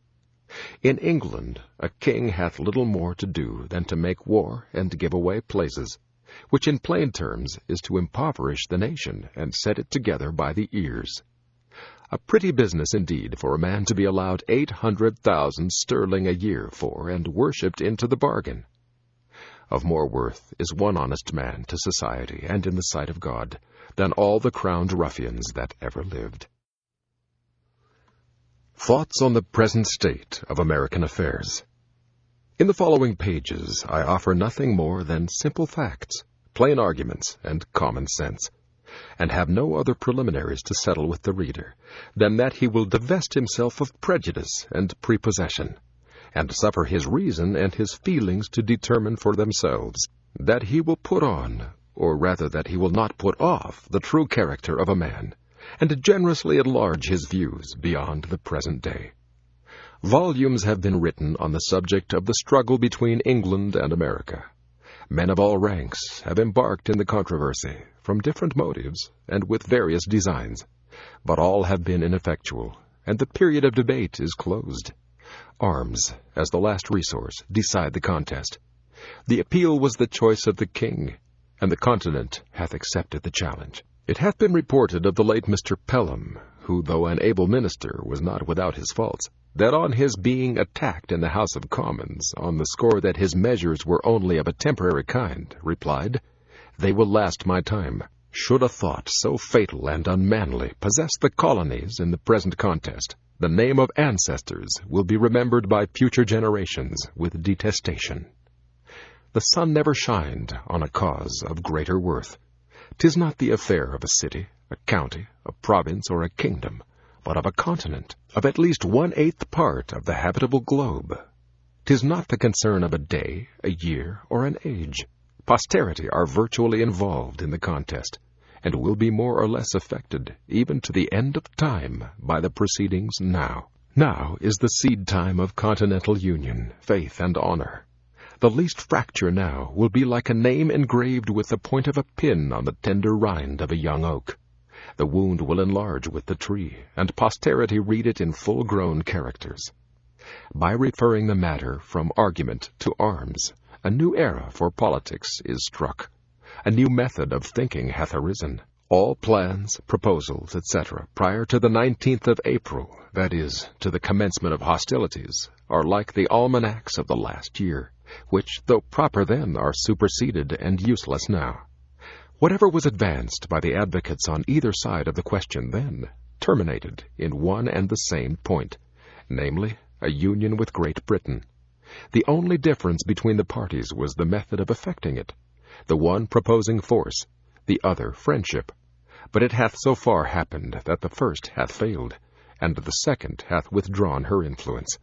In England, a king hath little more to do than to make war and give away places, which in plain terms is to impoverish the nation and set it together by the ears. A pretty business indeed for a man to be allowed 800,000 sterling a year for, and worshipped into the bargain. Of more worth is one honest man to society and in the sight of God than all the crowned ruffians that ever lived. Thoughts on the present state of American affairs. In the following pages I offer nothing more than simple facts, plain arguments, and common sense, and have no other preliminaries to settle with the reader than that he will divest himself of prejudice and prepossession, and suffer his reason and his feelings to determine for themselves, that he will put on, or rather that he will not put off, the true character of a man, and to generously enlarge his views beyond the present day. Volumes have been written on the subject of the struggle between England and America. Men of all ranks have embarked in the controversy, from different motives and with various designs, but all have been ineffectual, and the period of debate is closed. Arms, as the last resource, decide the contest. The appeal was the choice of the king, and the continent hath accepted the challenge. It hath been reported of the late Mr. Pelham, who, though an able minister, was not without his faults, that on his being attacked in the House of Commons on the score that his measures were only of a temporary kind, replied, "They will last my time." Should a thought so fatal and unmanly possess the colonies in the present contest, the name of ancestors will be remembered by future generations with detestation. The sun never shined on a cause of greater worth. 'Tis not the affair of a city, a county, a province, or a kingdom, but of a continent, of at least 1/8 part of the habitable globe. 'Tis not the concern of a day, a year, or an age. Posterity are virtually involved in the contest, and will be more or less affected, even to the end of time, by the proceedings now. Now is the seed time of continental union, faith, and honor. The least fracture now will be like a name engraved with the point of a pin on the tender rind of a young oak. The wound will enlarge with the tree, and posterity read it in full-grown characters. By referring the matter from argument to arms, a new era for politics is struck. A new method of thinking hath arisen. All plans, proposals, etc., prior to the 19th of April, that is, to the commencement of hostilities, are like the almanacs of the last year, which, though proper then, are superseded and useless now. Whatever was advanced by the advocates on either side of the question then, terminated in one and the same point, namely, a union with Great Britain. The only difference between the parties was the method of effecting it, the one proposing force, the other friendship. But it hath so far happened that the first hath failed, and the second hath withdrawn her influence.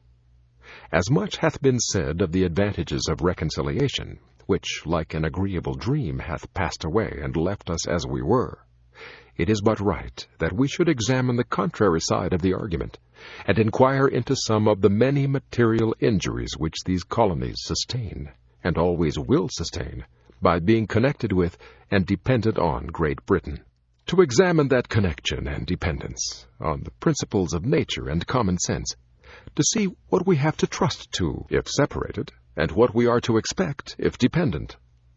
As much hath been said of the advantages of reconciliation, which, like an agreeable dream, hath passed away and left us as we were, it is but right that we should examine the contrary side of the argument, and inquire into some of the many material injuries which these colonies sustain, and always will sustain, by being connected with and dependent on Great Britain. To examine that connection and dependence on the principles of nature and common sense, to see what we have to trust to if separated, and what we are to expect if dependent.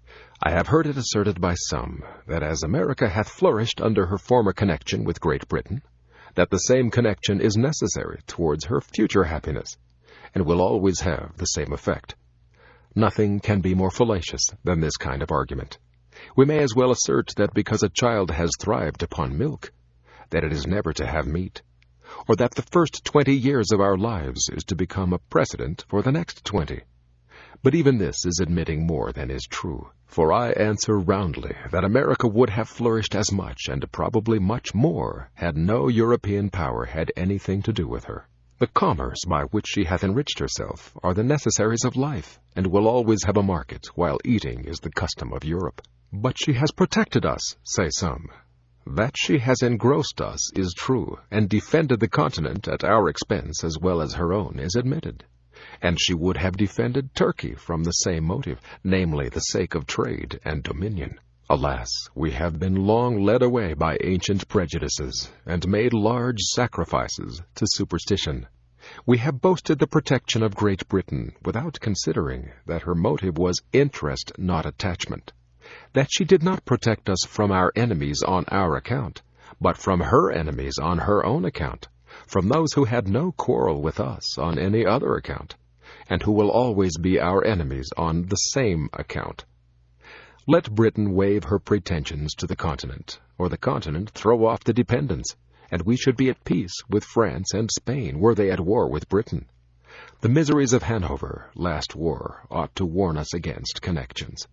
I have heard it asserted by some that as America hath flourished under her former connection with Great Britain, that the same connection is necessary towards her future happiness, and will always have the same effect. Nothing can be more fallacious than this kind of argument. We may as well assert that because a child has thrived upon milk, that it is never to have meat, or that the first 20 years of our lives is to become a precedent for the next 20. But even this is admitting more than is true, for I answer roundly that America would have flourished as much, and probably much more, had no European power had anything to do with her. The commerce by which she hath enriched herself are the necessaries of life, and will always have a market, while eating is the custom of Europe. But she has protected us, say some. That she has engrossed us is true, and defended the continent at our expense as well as her own is admitted. And she would have defended Turkey from the same motive, namely the sake of trade and dominion. Alas, we have been long led away by ancient prejudices, and made large sacrifices to superstition. We have boasted the protection of Great Britain without considering that her motive was interest, not attachment. That she did not protect us from our enemies on our account, but from her enemies on her own account, from those who had no quarrel with us on any other account, and who will always be our enemies on the same account. Let Britain waive her pretensions to the continent, or the continent throw off the dependence, and we should be at peace with France and Spain were they at war with Britain. The miseries of Hanover, last war, ought to warn us against connections.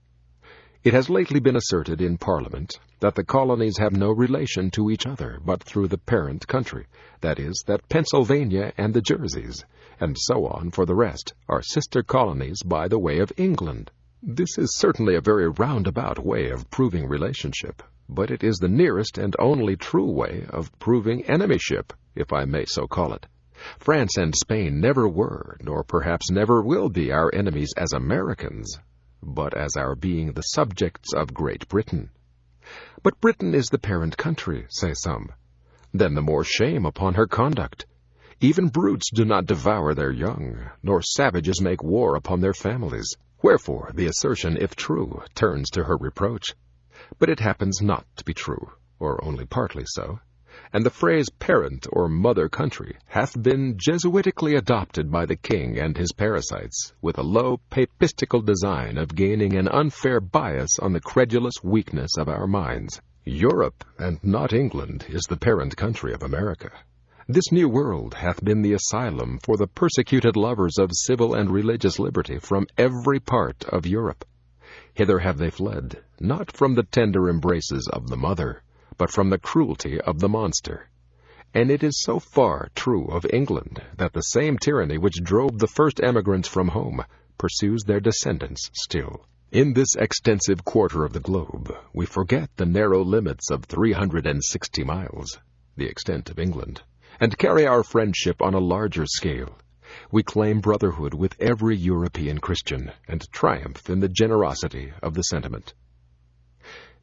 It has lately been asserted in Parliament that the colonies have no relation to each other but through the parent country, that is, that Pennsylvania and the Jerseys, and so on for the rest, are sister colonies by the way of England. This is certainly a very roundabout way of proving relationship, but it is the nearest and only true way of proving enemyship, if I may so call it. France and Spain never were, nor perhaps never will be our enemies as Americans, but as our being the subjects of Great Britain. But Britain is the parent country, say some. Then the more shame upon her conduct. Even brutes do not devour their young, nor savages make war upon their families. Wherefore the assertion, if true, turns to her reproach. But it happens not to be true, or only partly so, and the phrase parent or mother country hath been Jesuitically adopted by the king and his parasites, with a low papistical design of gaining an unfair bias on the credulous weakness of our minds. Europe, and not England, is the parent country of America. This new world hath been the asylum for the persecuted lovers of civil and religious liberty from every part of Europe. Hither have they fled, not from the tender embraces of the mother, but from the cruelty of the monster. And it is so far true of England that the same tyranny which drove the first emigrants from home pursues their descendants still. In this extensive quarter of the globe, we forget the narrow limits of 360 miles, the extent of England, and carry our friendship on a larger scale. We claim brotherhood with every European Christian, and triumph in the generosity of the sentiment.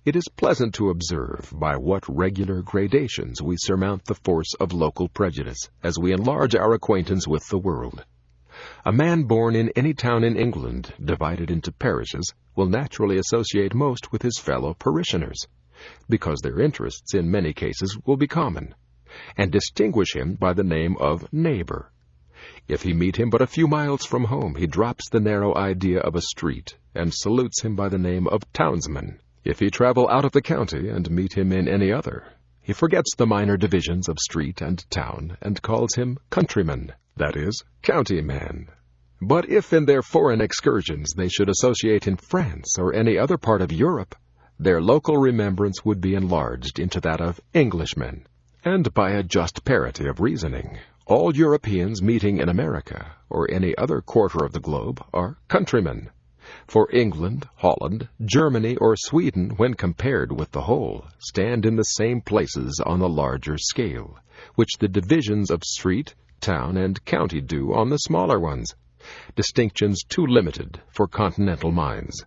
It is pleasant to observe by what regular gradations we surmount the force of local prejudice as we enlarge our acquaintance with the world. A man born in any town in England, divided into parishes, will naturally associate most with his fellow parishioners, because their interests in many cases will be common, and distinguish him by the name of neighbor. If he meet him but a few miles from home, he drops the narrow idea of a street, and salutes him by the name of townsman. If he travel out of the county and meet him in any other, he forgets the minor divisions of street and town, and calls him countryman, that is, county man. But if in their foreign excursions they should associate in France or any other part of Europe, their local remembrance would be enlarged into that of Englishmen, and by a just parity of reasoning, all Europeans meeting in America or any other quarter of the globe are countrymen. For England, Holland, Germany, or Sweden, when compared with the whole, stand in the same places on the larger scale, which the divisions of street, town, and county do on the smaller ones, distinctions too limited for continental minds.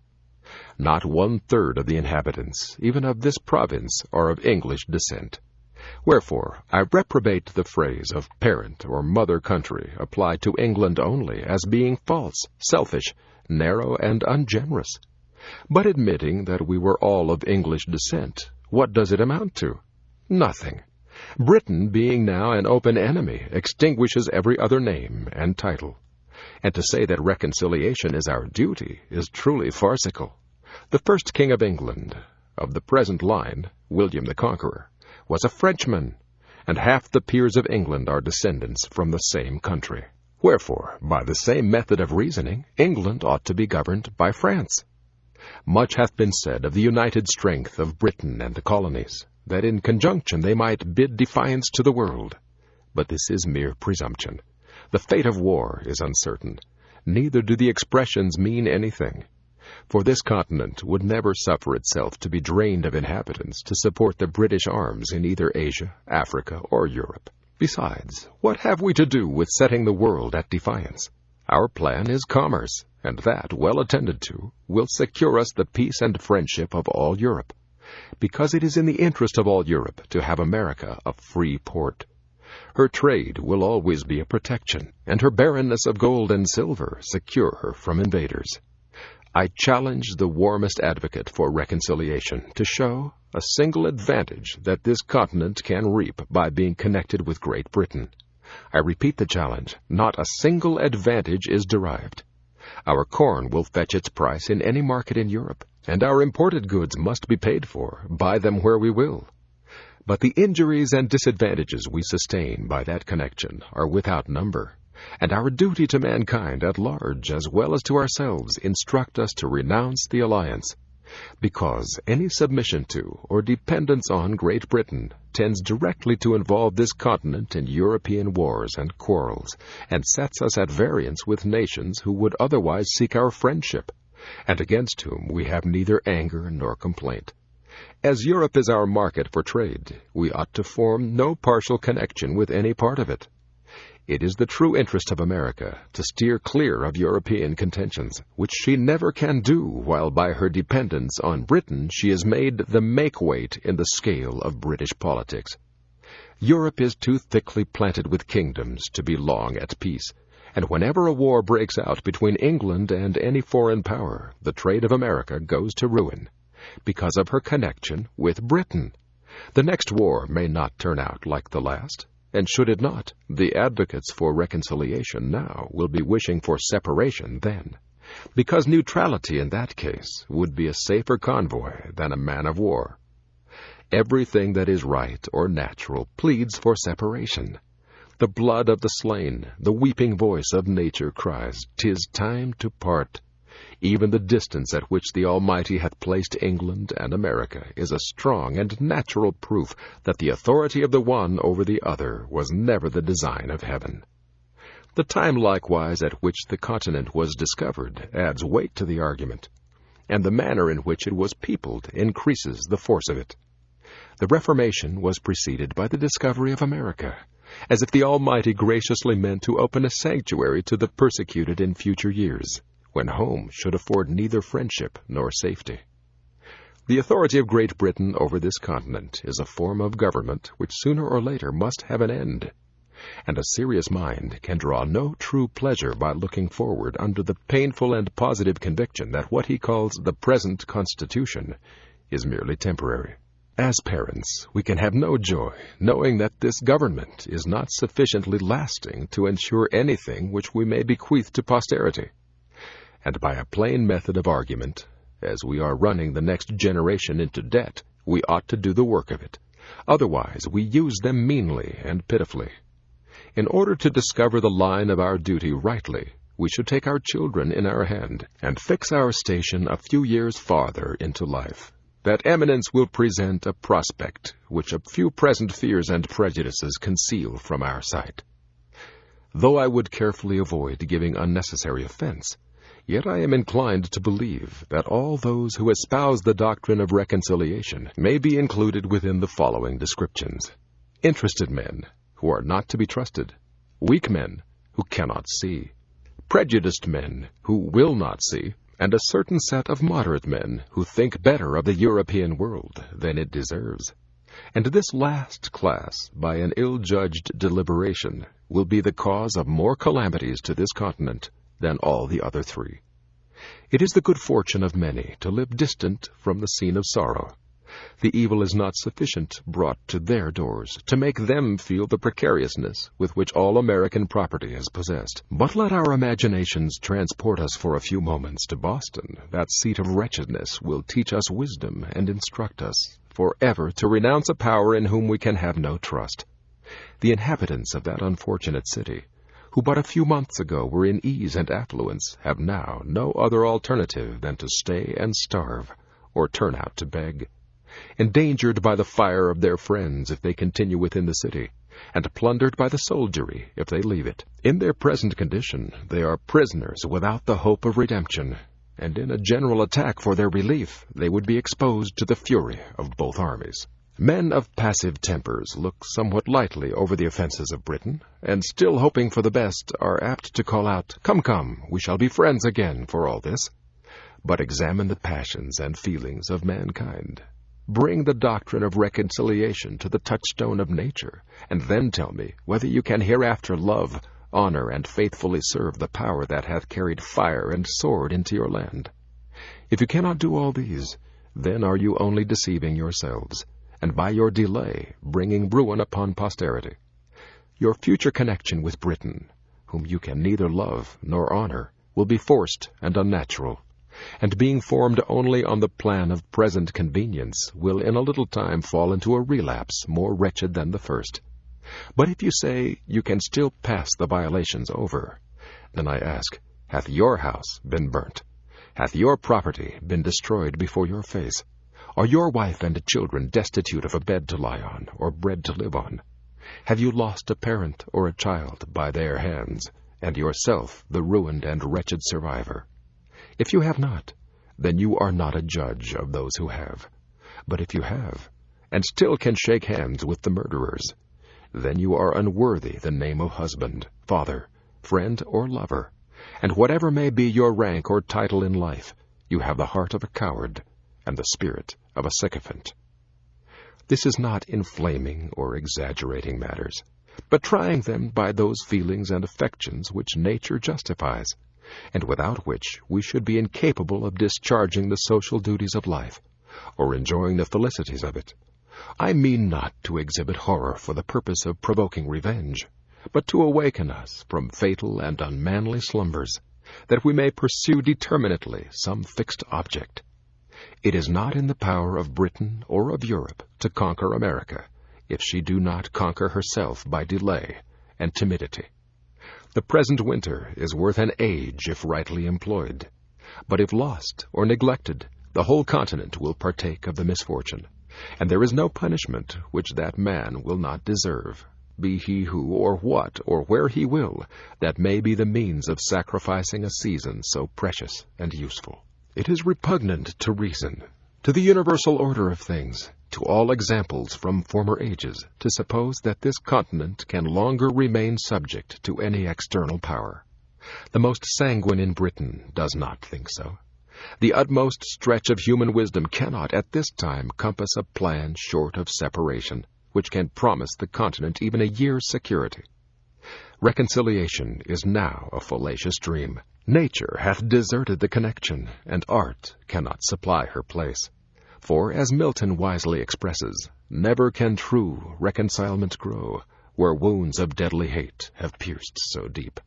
Not 1/3 of the inhabitants, even of this province, are of English descent. Wherefore, I reprobate the phrase of parent or mother country applied to England only as being false, selfish, narrow, and ungenerous. But admitting that we were all of English descent, what does it amount to? Nothing. Britain, being now an open enemy, extinguishes every other name and title. And to say that reconciliation is our duty is truly farcical. The first king of England, of the present line, William the Conqueror, was a Frenchman, and half the peers of England are descendants from the same country. Wherefore, by the same method of reasoning, England ought to be governed by France. Much hath been said of the united strength of Britain and the colonies, that in conjunction they might bid defiance to the world. But this is mere presumption. The fate of war is uncertain, neither do the expressions mean anything. For this continent would never suffer itself to be drained of inhabitants to support the British arms in either Asia, Africa, or Europe. Besides, what have we to do with setting the world at defiance? Our plan is commerce, and that, well attended to, will secure us the peace and friendship of all Europe, because it is in the interest of all Europe to have America a free port. Her trade will always be a protection, and her barrenness of gold and silver secure her from invaders. I challenge the warmest advocate for reconciliation to show a single advantage that this continent can reap by being connected with Great Britain. I repeat the challenge. Not a single advantage is derived. Our corn will fetch its price in any market in Europe, and our imported goods must be paid for, buy them where we will. But the injuries and disadvantages we sustain by that connection are without number, and our duty to mankind at large as well as to ourselves instruct us to renounce the alliance, because any submission to or dependence on Great Britain tends directly to involve this continent in European wars and quarrels, and sets us at variance with nations who would otherwise seek our friendship, and against whom we have neither anger nor complaint. As Europe is our market for trade, we ought to form no partial connection with any part of it. It is the true interest of America to steer clear of European contentions, which she never can do while by her dependence on Britain she is made the make-weight in the scale of British politics. Europe is too thickly planted with kingdoms to be long at peace, and whenever a war breaks out between England and any foreign power, the trade of America goes to ruin, because of her connection with Britain. The next war may not turn out like the last, and should it not, the advocates for reconciliation now will be wishing for separation then, because neutrality in that case would be a safer convoy than a man of war. Everything that is right or natural pleads for separation. The blood of the slain, the weeping voice of nature cries, "'Tis time to part." Even the distance at which the Almighty hath placed England and America is a strong and natural proof that the authority of the one over the other was never the design of heaven. The time likewise at which the continent was discovered adds weight to the argument, and the manner in which it was peopled increases the force of it. The Reformation was preceded by the discovery of America, as if the Almighty graciously meant to open a sanctuary to the persecuted in future years, when home should afford neither friendship nor safety. The authority of Great Britain over this continent is a form of government which sooner or later must have an end, and a serious mind can draw no true pleasure by looking forward under the painful and positive conviction that what he calls the present Constitution is merely temporary. As parents, we can have no joy knowing that this government is not sufficiently lasting to ensure anything which we may bequeath to posterity. And by a plain method of argument, as we are running the next generation into debt, we ought to do the work of it. Otherwise, we use them meanly and pitifully. In order to discover the line of our duty rightly, we should take our children in our hand and fix our station a few years farther into life. That eminence will present a prospect which a few present fears and prejudices conceal from our sight. Though I would carefully avoid giving unnecessary offense, yet I am inclined to believe that all those who espouse the doctrine of reconciliation may be included within the following descriptions: interested men who are not to be trusted, weak men who cannot see, prejudiced men who will not see, and a certain set of moderate men who think better of the European world than it deserves. And this last class, by an ill-judged deliberation, will be the cause of more calamities to this continent than all the other three. It is the good fortune of many to live distant from the scene of sorrow. The evil is not sufficient brought to their doors to make them feel the precariousness with which all American property is possessed. But let our imaginations transport us for a few moments to Boston. That seat of wretchedness will teach us wisdom and instruct us forever to renounce a power in whom we can have no trust. The inhabitants of that unfortunate city, who but a few months ago were in ease and affluence, have now no other alternative than to stay and starve, or turn out to beg. Endangered by the fire of their friends if they continue within the city, and plundered by the soldiery if they leave it. In their present condition, they are prisoners without the hope of redemption, and in a general attack for their relief, they would be exposed to the fury of both armies. Men of passive tempers look somewhat lightly over the offenses of Britain, and still hoping for the best, are apt to call out, "Come, come, we shall be friends again for all this." But examine the passions and feelings of mankind. Bring the doctrine of reconciliation to the touchstone of nature, and then tell me whether you can hereafter love, honor, and faithfully serve the power that hath carried fire and sword into your land. If you cannot do all these, then are you only deceiving yourselves, and by your delay bringing ruin upon posterity. Your future connection with Britain, whom you can neither love nor honor, will be forced and unnatural, and being formed only on the plan of present convenience, will in a little time fall into a relapse more wretched than the first. But if you say you can still pass the violations over, then I ask, hath your house been burnt? Hath your property been destroyed before your face? Are your wife and children destitute of a bed to lie on, or bread to live on? Have you lost a parent or a child by their hands, and yourself the ruined and wretched survivor? If you have not, then you are not a judge of those who have. But if you have, and still can shake hands with the murderers, then you are unworthy the name of husband, father, friend, or lover, and whatever may be your rank or title in life, you have the heart of a coward and the spirit of a sycophant. This is not inflaming or exaggerating matters, but trying them by those feelings and affections which nature justifies, and without which we should be incapable of discharging the social duties of life, or enjoying the felicities of it. I mean not to exhibit horror for the purpose of provoking revenge, but to awaken us from fatal and unmanly slumbers, that we may pursue determinately some fixed object. It is not in the power of Britain or of Europe to conquer America, if she do not conquer herself by delay and timidity. The present winter is worth an age if rightly employed, but if lost or neglected, the whole continent will partake of the misfortune, and there is no punishment which that man will not deserve, be he who or what or where he will, that may be the means of sacrificing a season so precious and useful. It is repugnant to reason, to the universal order of things, to all examples from former ages, to suppose that this continent can longer remain subject to any external power. The most sanguine in Britain does not think so. The utmost stretch of human wisdom cannot at this time compass a plan short of separation, which can promise the continent even a year's security. Reconciliation is now a fallacious dream. Nature hath deserted the connection, and art cannot supply her place. For, as Milton wisely expresses, never can true reconcilement grow, where wounds of deadly hate have pierced so deep.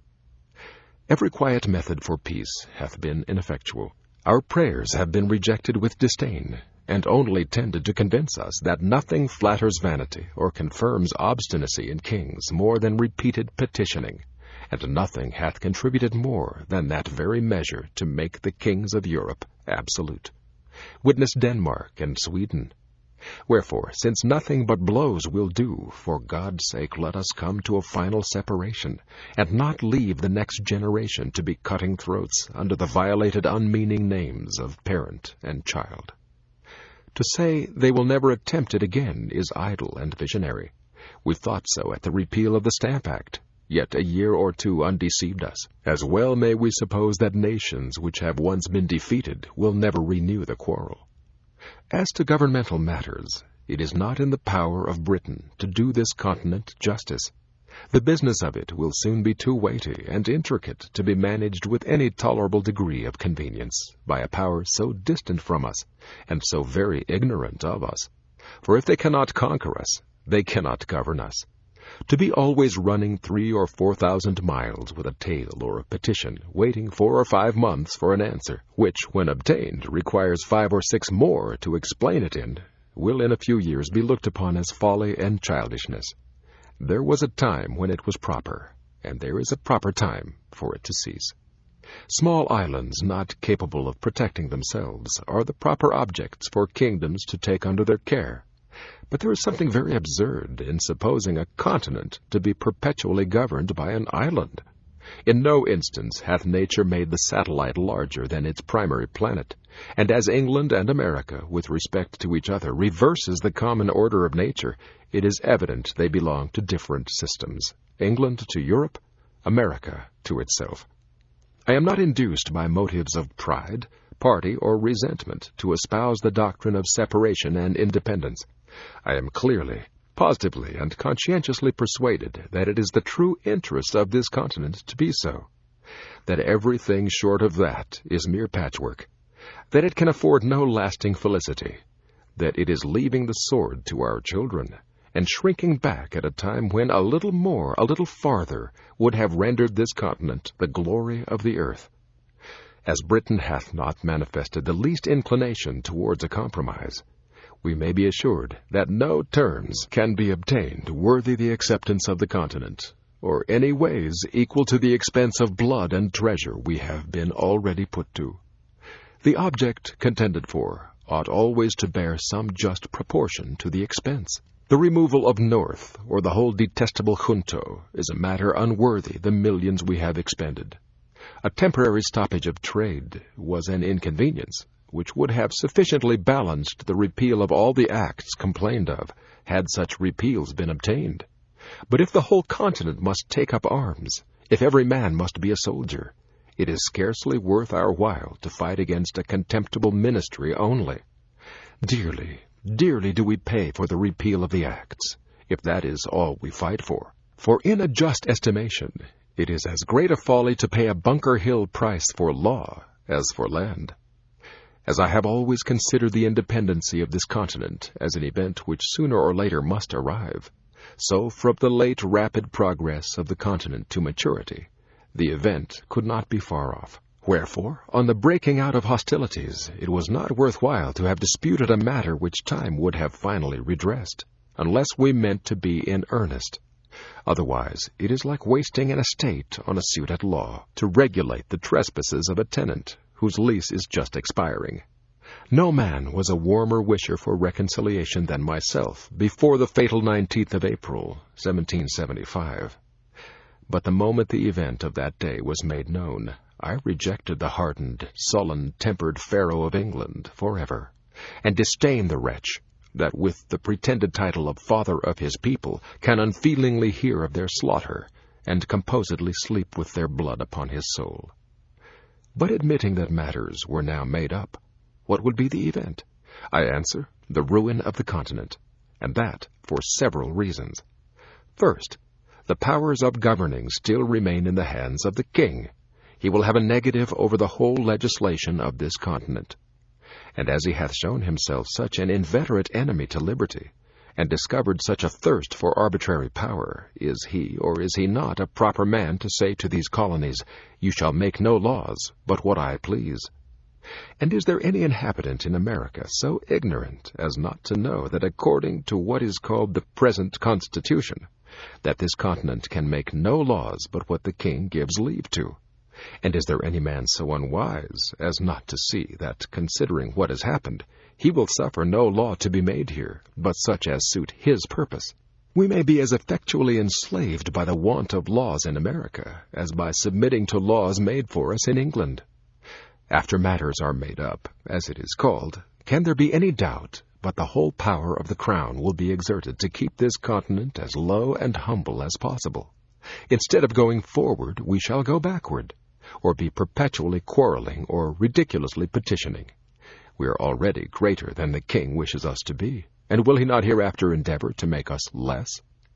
Every quiet method for peace hath been ineffectual. Our prayers have been rejected with disdain, and only tended to convince us that nothing flatters vanity or confirms obstinacy in kings more than repeated petitioning, and nothing hath contributed more than that very measure to make the kings of Europe absolute. Witness Denmark and Sweden. Wherefore, since nothing but blows will do, for God's sake let us come to a final separation, and not leave the next generation to be cutting throats under the violated unmeaning names of parent and child. To say they will never attempt it again is idle and visionary. We thought so at the repeal of the Stamp Act, yet a year or two undeceived us. As well may we suppose that nations which have once been defeated will never renew the quarrel. As to governmental matters, it is not in the power of Britain to do this continent justice. The business of it will soon be too weighty and intricate to be managed with any tolerable degree of convenience by a power so distant from us, and so very ignorant of us. For if they cannot conquer us, they cannot govern us. To be always running 3,000 or 4,000 miles with a tale or a petition, waiting 4 or 5 months for an answer, which, when obtained, requires 5 or 6 more to explain it in, will in a few years be looked upon as folly and childishness. There was a time when it was proper, and there is a proper time for it to cease. Small islands not capable of protecting themselves are the proper objects for kingdoms to take under their care. But there is something very absurd in supposing a continent to be perpetually governed by an island. In no instance hath nature made the satellite larger than its primary planet, and as England and America, with respect to each other, reverses the common order of nature, it is evident they belong to different systems, England to Europe, America to itself. I am not induced by motives of pride, party, or resentment to espouse the doctrine of separation and independence. I am clearly, positively, and conscientiously persuaded that it is the true interest of this continent to be so, that everything short of that is mere patchwork, that it can afford no lasting felicity, that it is leaving the sword to our children, and shrinking back at a time when a little more, a little farther, would have rendered this continent the glory of the earth. As Britain hath not manifested the least inclination towards a compromise, we may be assured that no terms can be obtained worthy the acceptance of the continent, or any ways equal to the expense of blood and treasure we have been already put to. The object contended for ought always to bear some just proportion to the expense. The removal of North, or the whole detestable junto, is a matter unworthy the millions we have expended. A temporary stoppage of trade was an inconvenience, which would have sufficiently balanced the repeal of all the acts complained of, had such repeals been obtained. But if the whole continent must take up arms, if every man must be a soldier, it is scarcely worth our while to fight against a contemptible ministry only. Dearly, dearly do we pay for the repeal of the acts, if that is all we fight for. For in a just estimation, it is as great a folly to pay a Bunker Hill price for law as for land. As I have always considered the independency of this continent as an event which sooner or later must arrive, so from the late rapid progress of the continent to maturity, the event could not be far off. Wherefore, on the breaking out of hostilities, it was not worthwhile to have disputed a matter which time would have finally redressed, unless we meant to be in earnest. Otherwise, it is like wasting an estate on a suit at law, to regulate the trespasses of a tenant whose lease is just expiring. No man was a warmer wisher for reconciliation than myself before the fatal 19th of April, 1775. But the moment the event of that day was made known, I rejected the hardened, sullen, tempered Pharaoh of England forever, and disdained the wretch that with the pretended title of father of his people can unfeelingly hear of their slaughter, and composedly sleep with their blood upon his soul. But admitting that matters were now made up, what would be the event? I answer, the ruin of the continent, and that for several reasons. First, the powers of governing still remain in the hands of the king. He will have a negative over the whole legislation of this continent. And as he hath shown himself such an inveterate enemy to liberty, and discovered such a thirst for arbitrary power, is he, or is he not, a proper man to say to these colonies, "You shall make no laws, but what I please"? And is there any inhabitant in America so ignorant as not to know that according to what is called the present Constitution, that this continent can make no laws but what the king gives leave to? And is there any man so unwise as not to see that, considering what has happened, he will suffer no law to be made here, but such as suit his purpose? We may be as effectually enslaved by the want of laws in America as by submitting to laws made for us in England. After matters are made up, as it is called, can there be any doubt but the whole power of the crown will be exerted to keep this continent as low and humble as possible? Instead of going forward, we shall go backward, or be perpetually quarreling or ridiculously petitioning. We are already greater than the king wishes us to be, and will he not hereafter endeavor to make us less?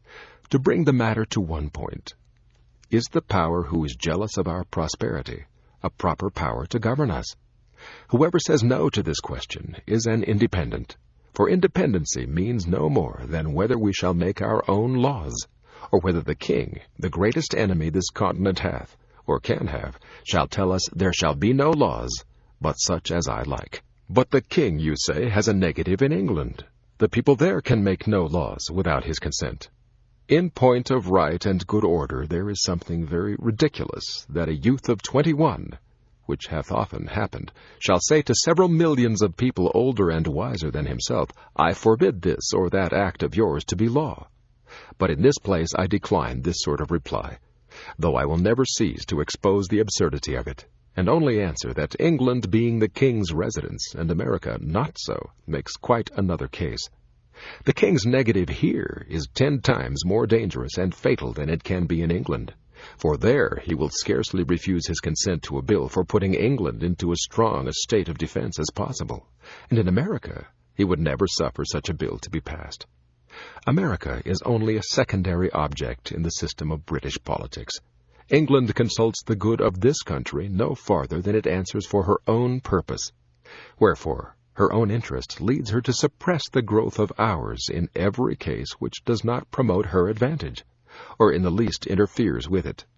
To bring the matter to one point, is the power who is jealous of our prosperity a proper power to govern us? Whoever says no to this question is an independent, for independency means no more than whether we shall make our own laws, or whether the king, the greatest enemy this continent hath, or can have, shall tell us there shall be no laws, but such as I like. But the king, you say, has a negative in England. The people there can make no laws without his consent. In point of right and good order, there is something very ridiculous that a youth of 21, which hath often happened, shall say to several millions of people older and wiser than himself, "I forbid this or that act of yours to be law." But in this place I decline this sort of reply, though I will never cease to expose the absurdity of it, and only answer that England being the king's residence, and America not so, makes quite another case. The king's negative here is 10 times more dangerous and fatal than it can be in England, for there he will scarcely refuse his consent to a bill for putting England into as strong a state of defense as possible, and in America he would never suffer such a bill to be passed. America is only a secondary object in the system of British politics. England consults the good of this country no farther than it answers for her own purpose. Wherefore, her own interest leads her to suppress the growth of ours in every case which does not promote her advantage, or in the least interferes with it.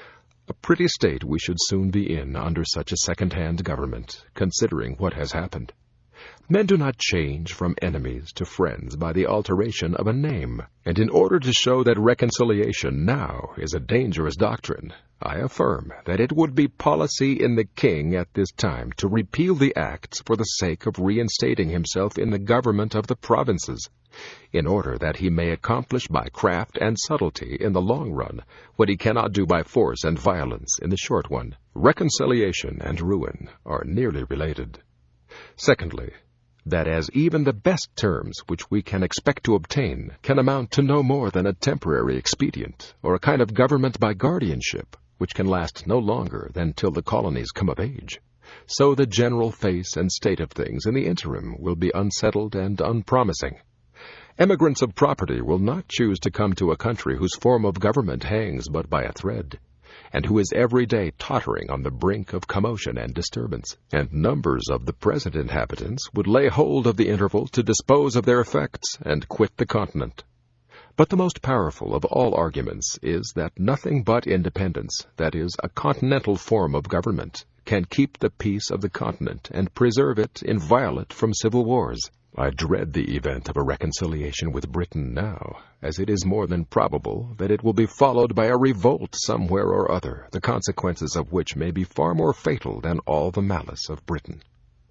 A pretty state we should soon be in under such a second-hand government, considering what has happened. Men do not change from enemies to friends by the alteration of a name, and in order to show that reconciliation now is a dangerous doctrine, I affirm that it would be policy in the king at this time to repeal the acts for the sake of reinstating himself in the government of the provinces, in order that he may accomplish by craft and subtlety in the long run what he cannot do by force and violence in the short one. Reconciliation and ruin are nearly related. Secondly, that as even the best terms which we can expect to obtain can amount to no more than a temporary expedient, or a kind of government by guardianship, which can last no longer than till the colonies come of age, so the general face and state of things in the interim will be unsettled and unpromising. Emigrants of property will not choose to come to a country whose form of government hangs but by a thread, and who is every day tottering on the brink of commotion and disturbance, and numbers of the present inhabitants would lay hold of the interval to dispose of their effects and quit the continent. But the most powerful of all arguments is that nothing but independence, that is, a continental form of government, can keep the peace of the continent and preserve it inviolate from civil wars. I dread the event of a reconciliation with Britain now, as it is more than probable that it will be followed by a revolt somewhere or other, the consequences of which may be far more fatal than all the malice of Britain.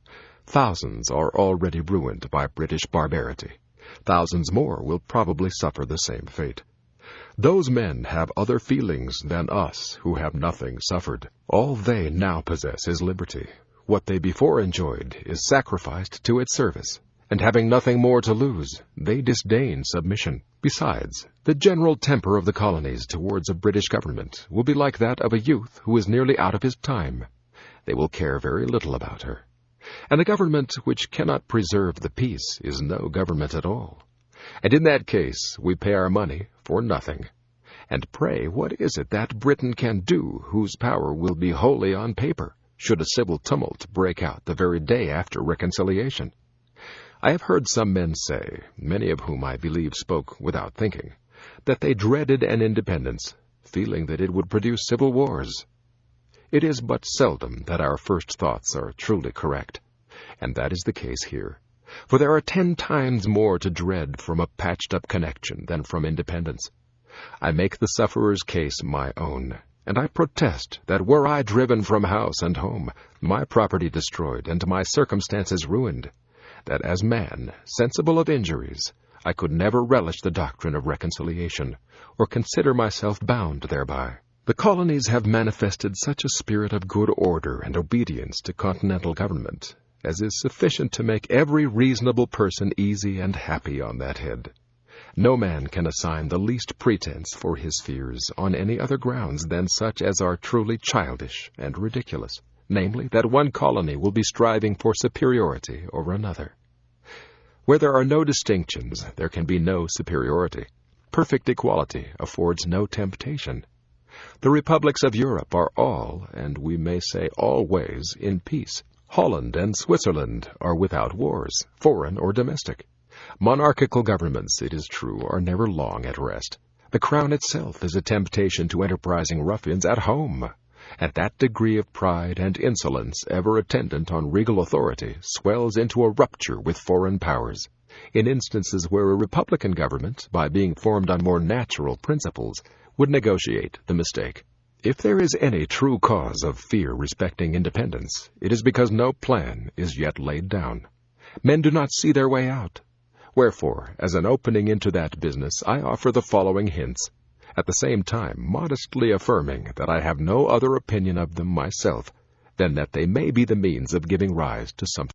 Thousands are already ruined by British barbarity. Thousands more will probably suffer the same fate. Those men have other feelings than us who have nothing suffered. All they now possess is liberty. What they before enjoyed is sacrificed to its service, and having nothing more to lose, they disdain submission. Besides, the general temper of the colonies towards a British government will be like that of a youth who is nearly out of his time. they will care very little about her. And a government which cannot preserve the peace is no government at all. And in that case we pay our money for nothing. And pray, what is it that Britain can do whose power will be wholly on paper, should a civil tumult break out the very day after reconciliation? I have heard some men say, many of whom I believe spoke without thinking, that they dreaded an independence, feeling that it would produce civil wars. It is but seldom that our first thoughts are truly correct, and that is the case here, for there are 10 times more to dread from a patched-up connection than from independence. I make the sufferer's case my own, and I protest that were I driven from house and home, my property destroyed, and my circumstances ruined, that as man, sensible of injuries, I could never relish the doctrine of reconciliation, or consider myself bound thereby. The colonies have manifested such a spirit of good order and obedience to continental government as is sufficient to make every reasonable person easy and happy on that head. No man can assign the least pretense for his fears on any other grounds than such as are truly childish and ridiculous, namely, that one colony will be striving for superiority over another. Where there are no distinctions, there can be no superiority. Perfect equality affords no temptation. The republics of Europe are all, and we may say always, in peace. Holland and Switzerland are without wars, foreign or domestic. Monarchical governments, it is true, are never long at rest. The crown itself is a temptation to enterprising ruffians at home, and that degree of pride and insolence ever attendant on regal authority swells into a rupture with foreign powers. In instances where a republican government, by being formed on more natural principles, would negotiate the mistake. If there is any true cause of fear respecting independence, it is because no plan is yet laid down. Men do not see their way out. Wherefore, as an opening into that business, I offer the following hints, at the same time modestly affirming that I have no other opinion of them myself than that they may be the means of giving rise to something